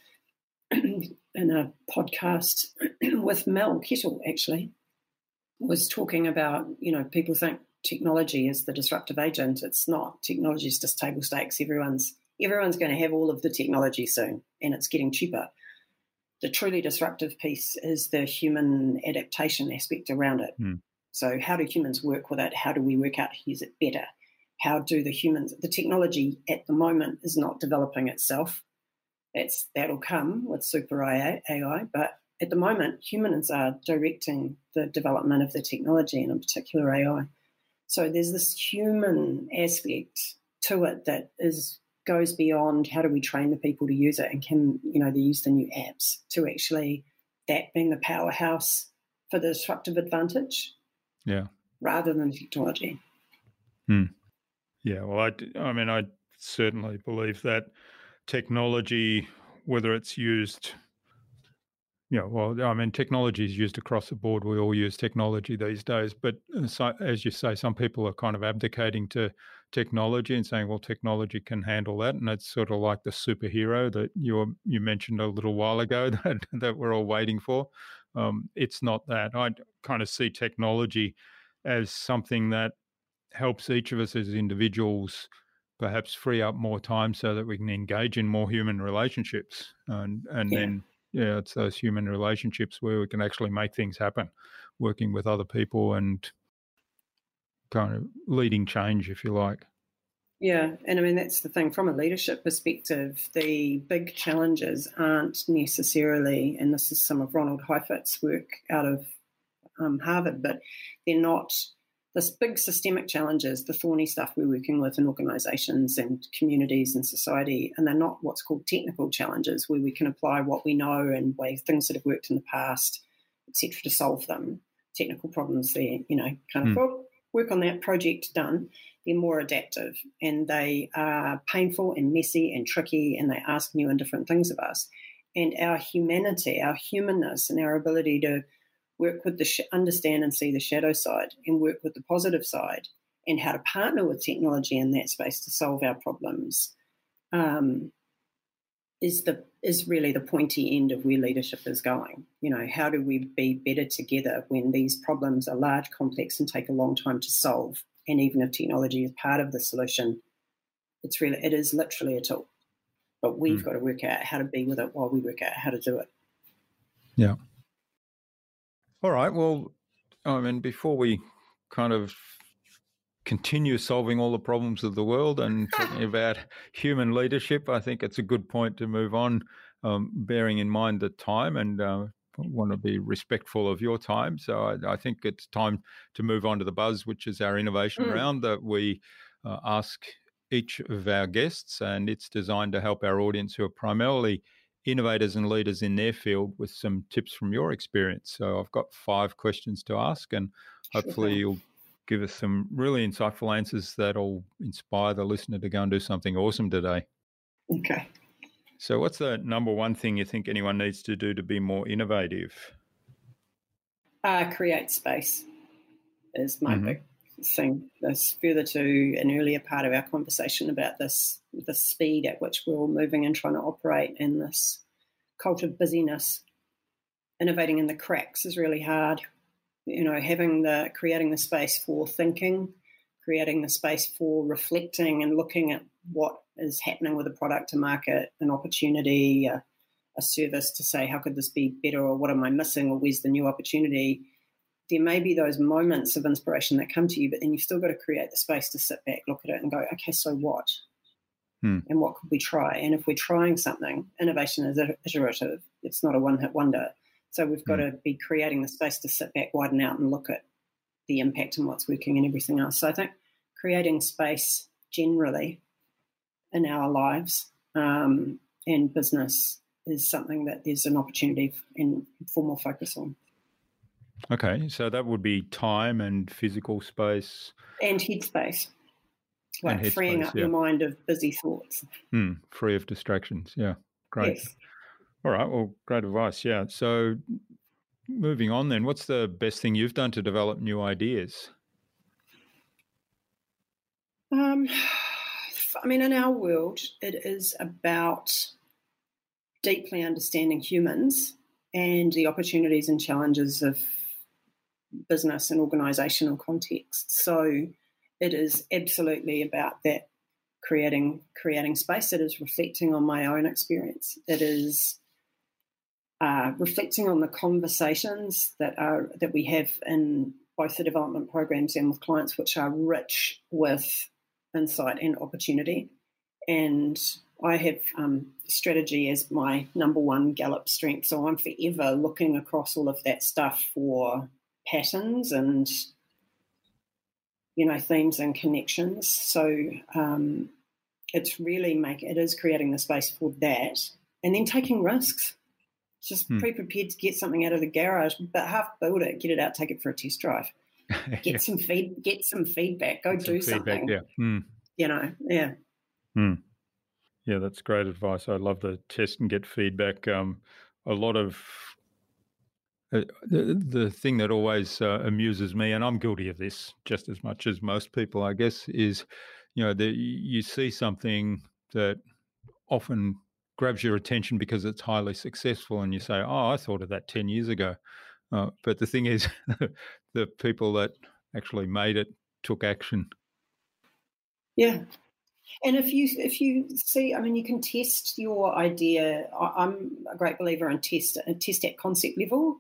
in a podcast with Mel Kettle, actually, was talking about, you know, people think technology is the disruptive agent. It's not. Technology is just table stakes. Everyone's everyone's going to have all of the technology soon, and it's getting cheaper. The truly disruptive piece is the human adaptation aspect around it. Mm. So how do humans work with it? How do we work out to use it better? How do the humans, the technology at the moment is not developing itself. That's, that'll come with super A I, but at the moment, humans are directing the development of the technology, and in particular A I. So there's this human aspect to it that is goes beyond how do we train the people to use it, and can, you know, they use the new apps to actually that being the powerhouse for the disruptive advantage, yeah, rather than technology. Hmm. Yeah, well, I, I mean, I certainly believe that technology, whether it's used, yeah, well, I mean, technology is used across the board. We all use technology these days. But so, as you say, some people are kind of abdicating to technology and saying, well, technology can handle that. And it's sort of like the superhero that you you mentioned a little while ago that, that we're all waiting for. Um, it's not that. I kind of see technology as something that helps each of us as individuals perhaps free up more time so that we can engage in more human relationships. And, and yeah. then... Yeah, it's those human relationships where we can actually make things happen, working with other people and kind of leading change, if you like. Yeah, and I mean, that's the thing. From a leadership perspective, the big challenges aren't necessarily, and this is some of Ronald Heifetz's work out of um, Harvard, but they're not this big systemic challenges, the thorny stuff we're working with in organisations and communities and society, and they're not what's called technical challenges, where we can apply what we know and ways things that have worked in the past, et cetera, to solve them. Technical problems, there, you know, kind of mm. oh, work on that project, done. They're more adaptive, and they are painful and messy and tricky, and they ask new and different things of us. And our humanity, our humanness, and our ability to work with the sh- understand and see the shadow side, and work with the positive side, and how to partner with technology in that space to solve our problems, um, is the is really the pointy end of where leadership is going. You know, how do we be better together when these problems are large, complex, and take a long time to solve? And even if technology is part of the solution, it's really it is literally a tool. But we've mm. got to work out how to be with it while we work out how to do it. Yeah. All right. Well, I mean, before we kind of continue solving all the problems of the world and talking about human leadership, I think it's a good point to move on, um, bearing in mind the time, and uh, want to be respectful of your time. So I, I think it's time to move on to the buzz, which is our innovation mm. round that we uh, ask each of our guests, and it's designed to help our audience who are primarily innovators and leaders in their field with some tips from your experience. So I've got five questions to ask, and hopefully sure. you'll give us some really insightful answers that'll inspire the listener to go and do something awesome today. Okay. So what's the number one thing you think anyone needs to do to be more innovative? Uh, create space is my mm-hmm. big thing, this further to an earlier part of our conversation about this, the speed at which we're all moving and trying to operate, and this cult of busyness. Innovating in the cracks is really hard. You know, having the, creating the space for thinking, creating the space for reflecting and looking at what is happening with a product to market, an opportunity, a, a service to say, how could this be better, or what am I missing, or where's the new opportunity? There may be those moments of inspiration that come to you, but then you've still got to create the space to sit back, look at it and go, okay, so what? Hmm. And what could we try? And if we're trying something, innovation is iterative. It's not a one-hit wonder. So we've got hmm. to be creating the space to sit back, widen out and look at the impact and what's working and everything else. So I think creating space generally in our lives um, and business is something that there's an opportunity and for more focus on. Okay, so that would be time and physical space. And headspace. Like head freeing space, up yeah. your mind of busy thoughts. Hmm, free of distractions, yeah. Great. Yes. All right, well, great advice, yeah. So moving on then, what's the best thing you've done to develop new ideas? Um, I mean, in our world, it is about deeply understanding humans and the opportunities and challenges of business and organisational context. So it is absolutely about that, creating creating space. It is reflecting on my own experience. It is uh, reflecting on the conversations that are that we have in both the development programs and with clients, which are rich with insight and opportunity. And I have um, strategy as my number one Gallup strength. So I'm forever looking across all of that stuff for patterns and, you know, themes and connections. So um, it's really make it is creating the space for that, and then taking risks. Just hmm. pre-prepared to get something out of the garage, but half build it, get it out, take it for a test drive, get yeah. some feed, get some feedback, go get do some something. Yeah. Hmm. You know, yeah. Hmm. Yeah, that's great advice. I love the test and get feedback. Um, a lot of uh, the, the thing that always uh, amuses me, and I'm guilty of this just as much as most people, I guess, is, you know, the, you see something that often grabs your attention because it's highly successful, and you say, oh, I thought of that ten years ago. Uh, but the thing is, the people that actually made it took action. Yeah. And if you if you see, I mean, you can test your idea. I'm a great believer in test, test at concept level.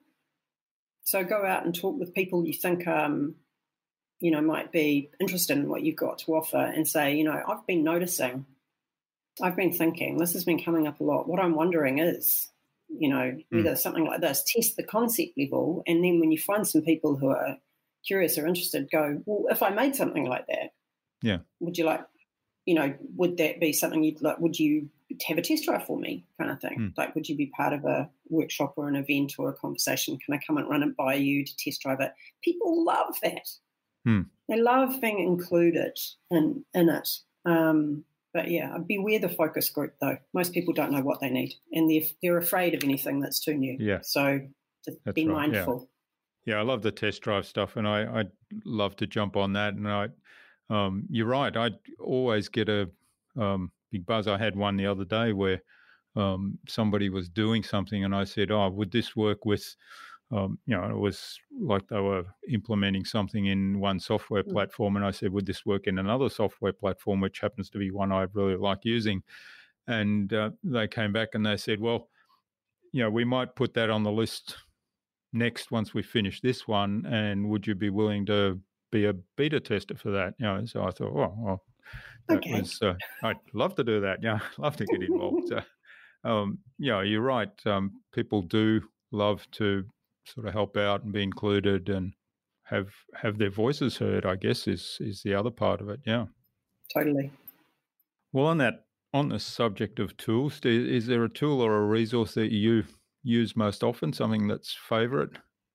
So go out and talk with people you think, um, you know, might be interested in what you've got to offer, and say, you know, I've been noticing, I've been thinking, this has been coming up a lot. What I'm wondering is, you know, whether mm. something like this, test the concept level, and then when you find some people who are curious or interested, go, well, if I made something like that, yeah, would you like, you know, would that be something you'd like, would you have a test drive for me, kind of thing? Mm. Like, would you be part of a workshop or an event or a conversation? Can I come and run it by you to test drive it? People love that. Mm. They love being included in, in it. Um, but, yeah, beware the focus group, though. Most people don't know what they need, and they're, they're afraid of anything that's too new. Yeah. So just that's be right. mindful. Yeah. yeah, I love the test drive stuff, and I, I'd love to jump on that. And I Um, you're right. I always get a um, big buzz. I had one the other day where um, somebody was doing something, and I said, "Oh, would this work with?" Um, you know, it was like they were implementing something in one software mm. platform, and I said, "Would this work in another software platform, which happens to be one I really like using?" And uh, they came back and they said, "Well, you know, we might put that on the list next once we finish this one, and would you be willing to be a beta tester for that?" You know, so I thought, oh, well, that okay. was, uh, I'd love to do that. Yeah, love to get involved. So, um, yeah, you're right. Um, people do love to sort of help out and be included and have have their voices heard, I guess, is is the other part of it. Yeah. Totally. Well, on that, on the subject of tools, is there a tool or a resource that you use most often, something that's favourite?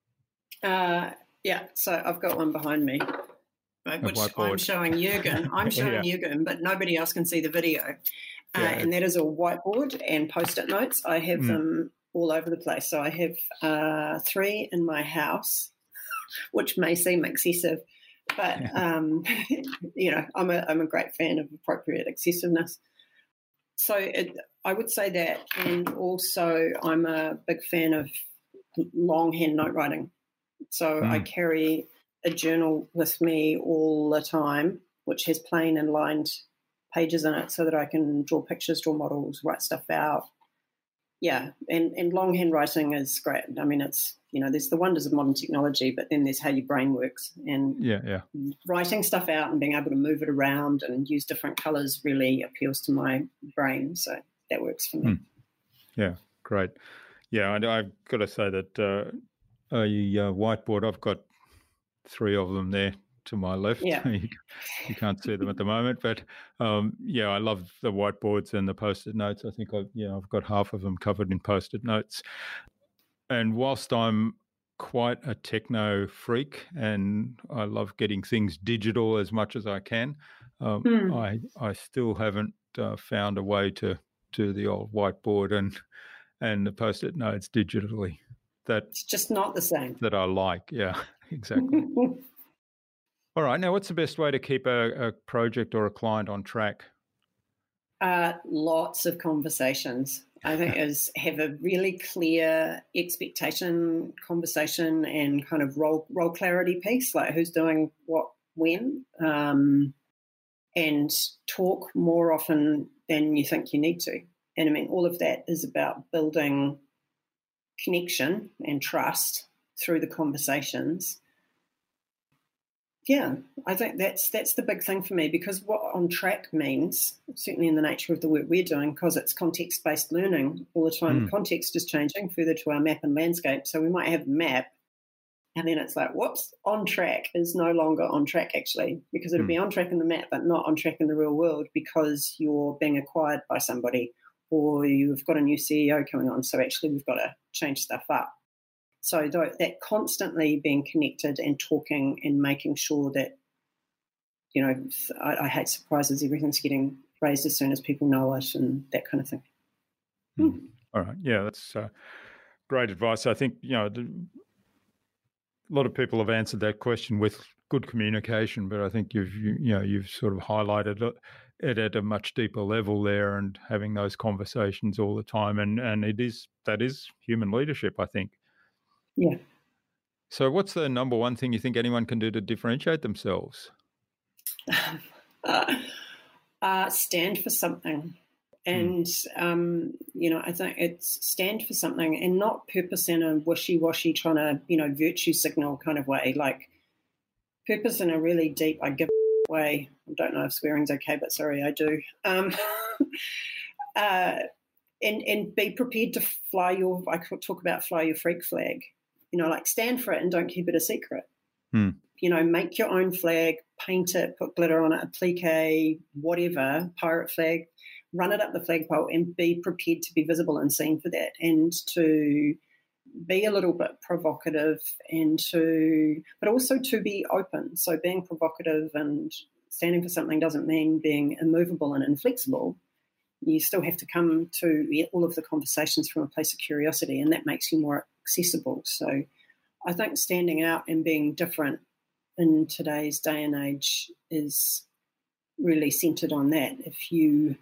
Uh Yeah, so I've got one behind me, right, which I'm showing Jürgen. I'm showing yeah. Jürgen, but nobody else can see the video. Uh, yeah. And that is a whiteboard and Post-it notes. I have mm. them all over the place. So I have uh, three in my house, which may seem excessive. but um, you know, I'm a I'm a great fan of appropriate excessiveness. So it, I would say that, and also I'm a big fan of longhand note writing. So mm. I carry a journal with me all the time, which has plain and lined pages in it, so that I can draw pictures, draw models, write stuff out. Yeah, and, and longhand writing is great. I mean, it's, you know, there's the wonders of modern technology, but then there's how your brain works. And yeah, yeah. writing stuff out and being able to move it around and use different colours really appeals to my brain. So that works for me. Hmm. Yeah, great. Yeah, I, I've got to say that uh, a uh, whiteboard, I've got three of them there to my left. Yeah. you, you can't see them at the moment, but um, yeah, I love the whiteboards and the post-it notes. I think I, yeah, I've got half of them covered in post-it notes. And whilst I'm quite a techno freak and I love getting things digital as much as I can, um, mm. I I still haven't uh, found a way to do the old whiteboard and and the post-it notes digitally. That it's just not the same. That I like. Yeah, exactly. All right. Now, what's the best way to keep a, a project or a client on track? Uh, lots of conversations. I think is have a really clear expectation conversation and kind of role role clarity piece, like who's doing what when, um, and talk more often than you think you need to. And I mean, all of that is about building connection and trust through the conversations. Yeah, I think that's that's the big thing for me, because what on track means, certainly in the nature of the work we're doing, because it's context-based learning all the time, mm. context is changing further to our map and landscape. So we might have a map, and then it's like, whoops, on track is no longer on track, actually, because it'll mm. be on track in the map, but not on track in the real world because you're being acquired by somebody or you've got a new C E O coming on. So actually we've got to change stuff up. So that constantly being connected and talking and making sure that, you know, I, I hate surprises. Everything's getting raised as soon as people know it and that kind of thing. Hmm. All right. Yeah, that's uh, great advice. I think, you know, the, a lot of people have answered that question with good communication, but I think you've, you, you know, you've sort of highlighted it at a much deeper level there and having those conversations all the time. And, and it is, that is human leadership, I think. Yeah. So what's the number one thing you think anyone can do to differentiate themselves? uh, uh, stand for something. And, mm. um, you know, I think it's stand for something and not purpose in a wishy-washy trying to, you know, virtue signal kind of way. Like purpose in a really deep, I give a way. I don't know if swearing's okay, but sorry, I do. Um, uh, and, and be prepared to fly your, I could talk about fly your freak flag. You know, like stand for it and don't keep it a secret. Hmm. You know, make your own flag, paint it, put glitter on it, applique, whatever, pirate flag, run it up the flagpole and be prepared to be visible and seen for that and to be a little bit provocative and to, but also to be open. So being provocative and standing for something doesn't mean being immovable and inflexible. You still have to come to all of the conversations from a place of curiosity, and that makes you more accessible. So I think standing out and being different in today's day and age is really centered on that. If you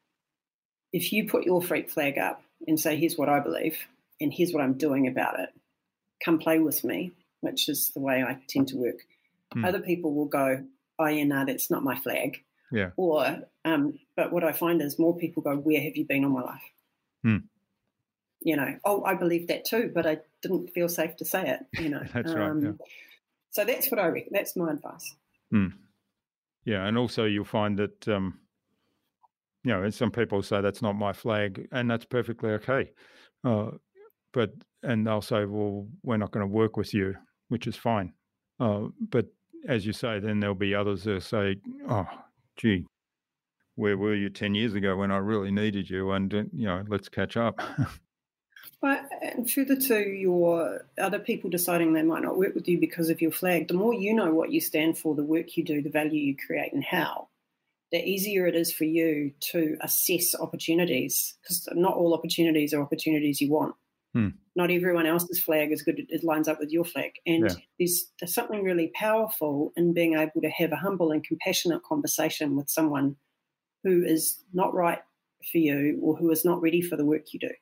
if you put your freak flag up and say, here's what I believe and here's what I'm doing about it, come play with me, which is the way I tend to work. Hmm. Other people will go, oh, yeah, no, that's not my flag. Yeah. Or, um, but what I find is more people go, where have you been all my life? Hmm. You know, oh, I believe that too, but I didn't feel safe to say it, you know. That's um, right, yeah. So that's what I reckon. That's my advice. Hmm. Yeah, and also you'll find that, um, you know, some people say that's not my flag, and that's perfectly okay. Uh, but, and they'll say, well, we're not going to work with you, which is fine. Uh, but as you say, then there'll be others that say, oh, gee, where were you ten years ago when I really needed you? And, you know, let's catch up. But and further to your other people deciding they might not work with you because of your flag, the more you know what you stand for, the work you do, the value you create and how, the easier it is for you to assess opportunities, because not all opportunities are opportunities you want. Hmm. not everyone else's flag is good, it lines up with your flag. And Yeah. there's, there's something really powerful in being able to have a humble and compassionate conversation with someone who is not right for you or who is not ready for the work you do.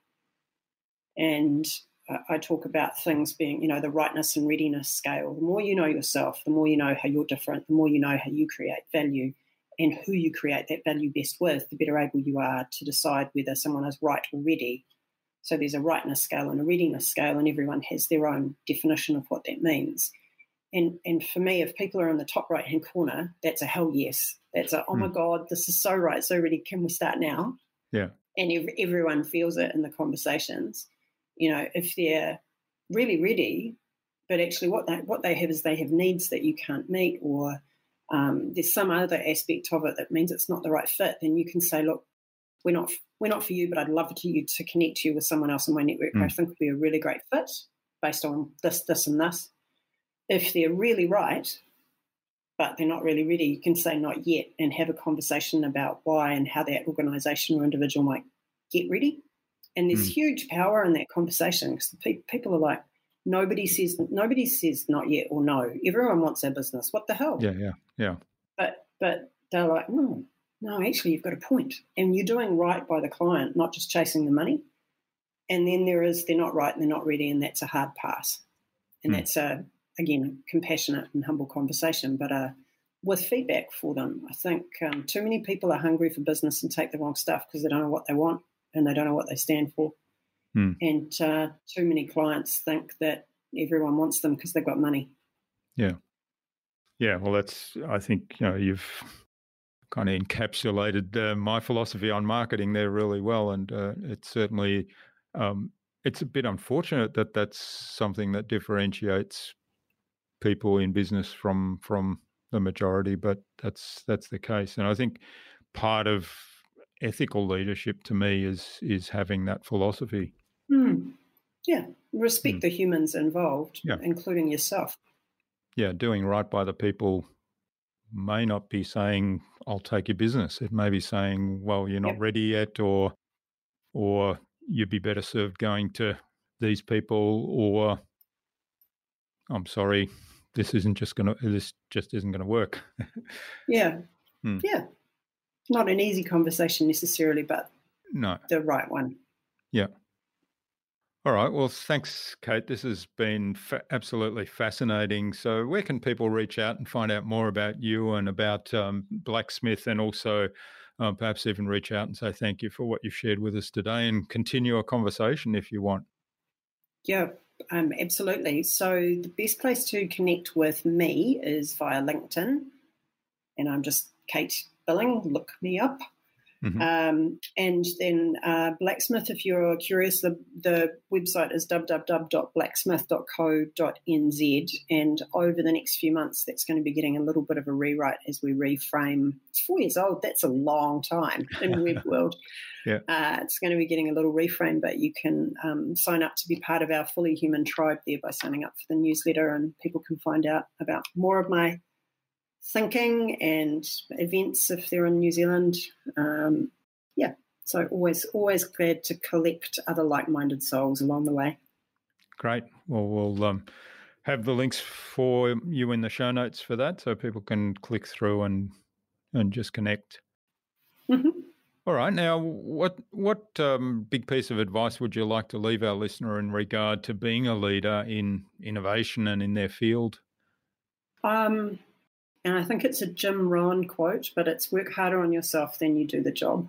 And uh, I talk about things being, you know, the rightness and readiness scale. The more you know yourself, the more you know how you're different, the more you know how you create value and who you create that value best with, the better able you are to decide whether someone is right or ready. So there's a rightness scale and a readiness scale, and everyone has their own definition of what that means. And and for me, if people are in the top right-hand corner, that's a hell yes. That's a, oh my God, this is so right, so ready, can we start now? Yeah. And ev- everyone feels it in the conversations. You know, if they're really ready, but actually what they, what they have is they have needs that you can't meet, or um, there's some other aspect of it that means it's not the right fit, then you can say, look, we're not we're not for you, but I'd love to you to connect you with someone else in my network who I think would be a really great fit based on this, this, and this. If they're really right, but they're not really ready, you can say not yet and have a conversation about why and how that organisation or individual might get ready. And there's Mm. huge power in that conversation, because pe- people are like, nobody says nobody says not yet or no. Everyone wants their business. What the hell? Yeah, yeah, yeah. But but they're like, no, no, actually you've got a point. And you're doing right by the client, not just chasing the money. And then there is, they're not right and they're not ready, and that's a hard pass. And Mm. that's, a, again, compassionate and humble conversation, but uh, with feedback for them. I think um, too many people are hungry for business and take the wrong stuff because they don't know what they want and they don't know what they stand for. Mm. And uh, too many clients think that everyone wants them because they've got money. Yeah. Yeah, well, that's, I think, you know, you've kind of encapsulated uh, my philosophy on marketing there really well. And uh, it's certainly, um, it's a bit unfortunate that that's something that differentiates people in business from from the majority, but that's that's the case. And I think part of ethical leadership to me is is having that philosophy. Mm. Yeah, respect Mm. the humans involved, Yeah. including yourself. Yeah, doing right by the people may not be saying I'll take your business. It may be saying, well, you're not Yep. ready yet, or or you'd be better served going to these people, or I'm sorry, this isn't just gonna this just isn't gonna work. Yeah, Mm. yeah. Not an easy conversation necessarily, but No. the right one. Yeah. All right. Well, thanks, Kate. This has been fa- absolutely fascinating. So, where can people reach out and find out more about you and about um, Blacksmith, and also uh, perhaps even reach out and say thank you for what you've shared with us today and continue a conversation if you want? Yeah, um, absolutely. So the best place to connect with me is via LinkedIn, and I'm just Kate Billing. Look me up. Mhm. Um, and then uh, Blacksmith, if you're curious, the, the website is w w w dot blacksmith dot co dot n z. And over the next few months, that's going to be getting a little bit of a rewrite as we reframe. It's four years old. That's a long time in the web world. Yeah. Uh, it's going to be getting a little reframe, but you can um, sign up to be part of our Fully Human tribe there by signing up for the newsletter, and people can find out about more of my thinking and events if they're in New Zealand. Um, yeah, so always always glad to collect other like-minded souls along the way. Great. Well, we'll um, have the links for you in the show notes for that, so people can click through and and just connect. Mm-hmm. All right. Now, what what um, big piece of advice would you like to leave our listener in regard to being a leader in innovation and in their field? Um, and I think it's a Jim Rohn quote, but it's work harder on yourself than you do the job.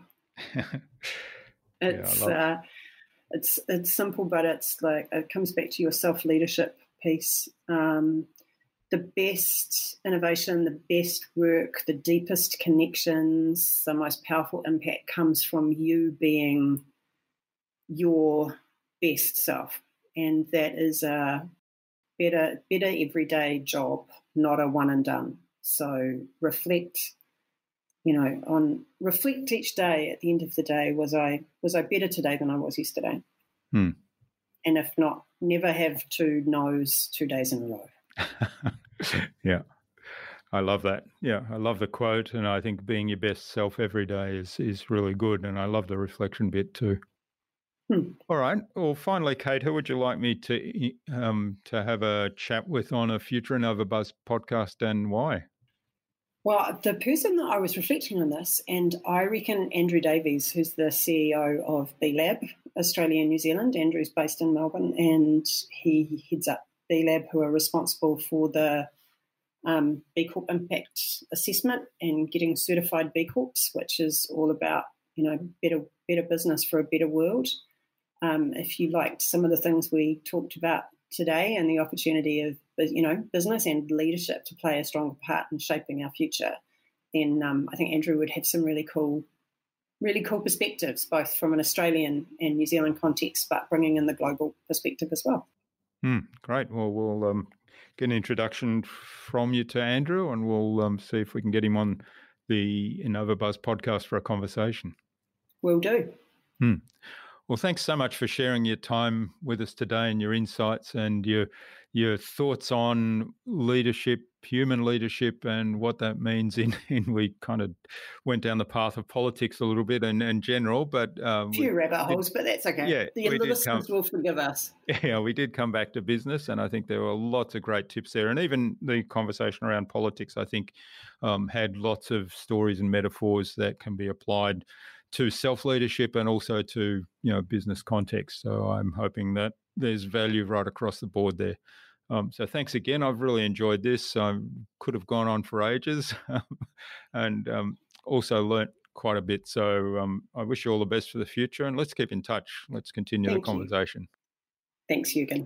It's yeah, I love- uh, it's it's simple, but it's like it comes back to your self-leadership piece. Um, the best innovation, the best work, the deepest connections, the most powerful impact comes from you being your best self. And that is a better, better everyday job, not a one and done. So reflect, you know, on reflect each day at the end of the day. Was I was I better today than I was yesterday? Hmm. And if not, never have two no's two days in a row. yeah, I love that. Yeah, I love the quote, and I think being your best self every day is is really good. And I love the reflection bit too. Hmm. All right. Well, finally, Kate, who would you like me to um, to have a chat with on a future InnovaBuzz podcast, and why? Well, the person that I was reflecting on this, and I reckon Andrew Davies, who's the C E O of B Lab, Australia and New Zealand. Andrew's based in Melbourne, and he heads up B Lab, who are responsible for the um, B Corp impact assessment and getting certified B Corps, which is all about, you know, better better business for a better world. Um, if you liked some of the things we talked about today and the opportunity of, you know, business and leadership to play a stronger part in shaping our future, then um, I think Andrew would have some really cool, really cool perspectives, both from an Australian and New Zealand context, but bringing in the global perspective as well. Mm, great. Well, we'll um, get an introduction from you to Andrew, and we'll um, see if we can get him on the InnovaBuzz podcast for a conversation. Will do. Hmm. Well, thanks so much for sharing your time with us today and your insights and your your thoughts on leadership, human leadership, and what that means in, in we kind of went down the path of politics a little bit and, and general, but um, a few we, rabbit holes, but that's okay. Yeah, the we listeners come, will forgive us. Yeah, we did come back to business, and I think there were lots of great tips there. And even the conversation around politics, I think, um, had lots of stories and metaphors that can be applied to self-leadership and also to, you know, business context. So I'm hoping that there's value right across the board there. Um, so thanks again. I've really enjoyed this. I could have gone on for ages and um, also learnt quite a bit. So um, I wish you all the best for the future, and let's keep in touch. Let's continue Thank the conversation. You. Thanks, Jürgen.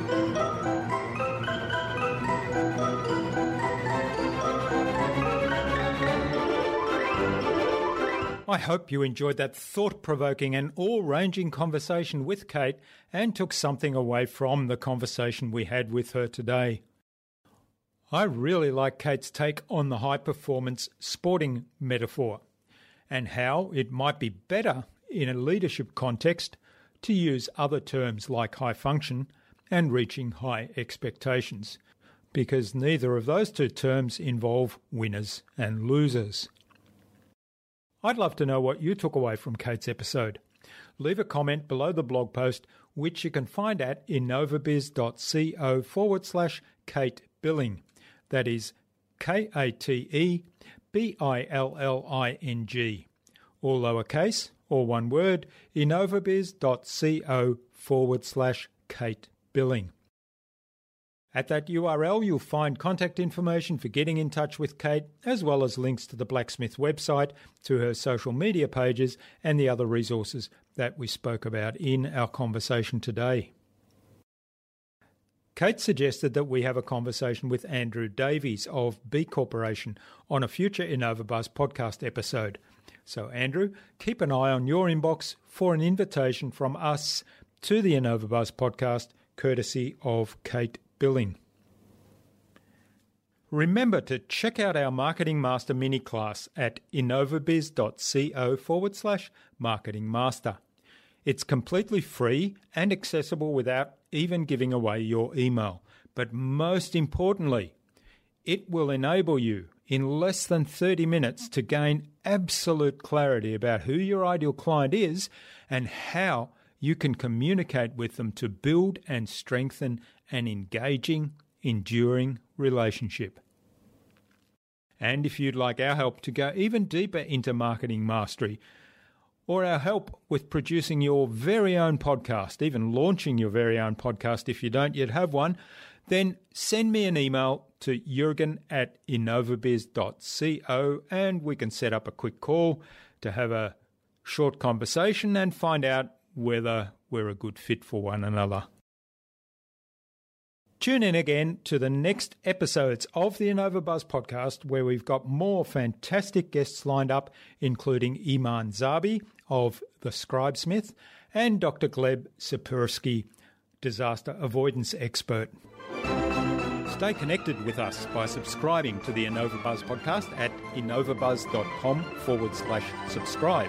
I hope you enjoyed that thought-provoking and all-ranging conversation with Kate and took something away from the conversation we had with her today. I really like Kate's take on the high-performance sporting metaphor and how it might be better in a leadership context to use other terms like high function and reaching high expectations, because neither of those two terms involve winners and losers. I'd love to know what you took away from Kate's episode. Leave a comment below the blog post, which you can find at innovabiz.co forward slash Kate Billing. That is K A T E B I L L I N G. All lowercase, or one word, innovabiz.co forward slash Kate Billing. At that U R L, you'll find contact information for getting in touch with Kate, as well as links to the Blacksmith website, to her social media pages, and the other resources that we spoke about in our conversation today. Kate suggested that we have a conversation with Andrew Davies of B Corporation on a future InnovaBuzz podcast episode. So, Andrew, keep an eye on your inbox for an invitation from us to the InnovaBuzz podcast, courtesy of Kate Billing. Remember to check out our Marketing Master mini class at innovabiz.co forward slash marketing master. It's completely free and accessible without even giving away your email. But most importantly, it will enable you in less than thirty minutes to gain absolute clarity about who your ideal client is and how you can communicate with them to build and strengthen an engaging, enduring relationship. And if you'd like our help to go even deeper into marketing mastery, or our help with producing your very own podcast, even launching your very own podcast if you don't yet have one, then send me an email to Jürgen at innovabiz.co and we can set up a quick call to have a short conversation and find out whether we're a good fit for one another. Tune in again to the next episodes of the InnovaBuzz podcast, where we've got more fantastic guests lined up, including Iman Zabi of The Scribesmith and Doctor Gleb Sapursky, disaster avoidance expert. Stay connected with us by subscribing to the InnovaBuzz podcast at innovabuzz.com forward slash subscribe.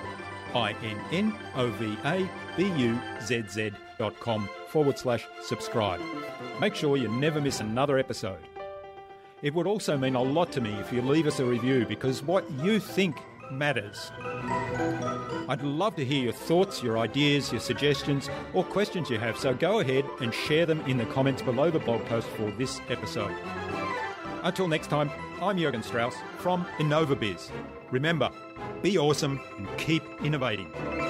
I-N-N-O-V-A-B-U-Z-Z dot com forward slash subscribe. Make sure you never miss another episode. It would also mean a lot to me if you leave us a review, because what you think matters. I'd love to hear your thoughts, your ideas, your suggestions, or questions you have, so go ahead and share them in the comments below the blog post for this episode. Until next time, I'm Jürgen Strauss from InnovaBiz. Remember, be awesome and keep innovating.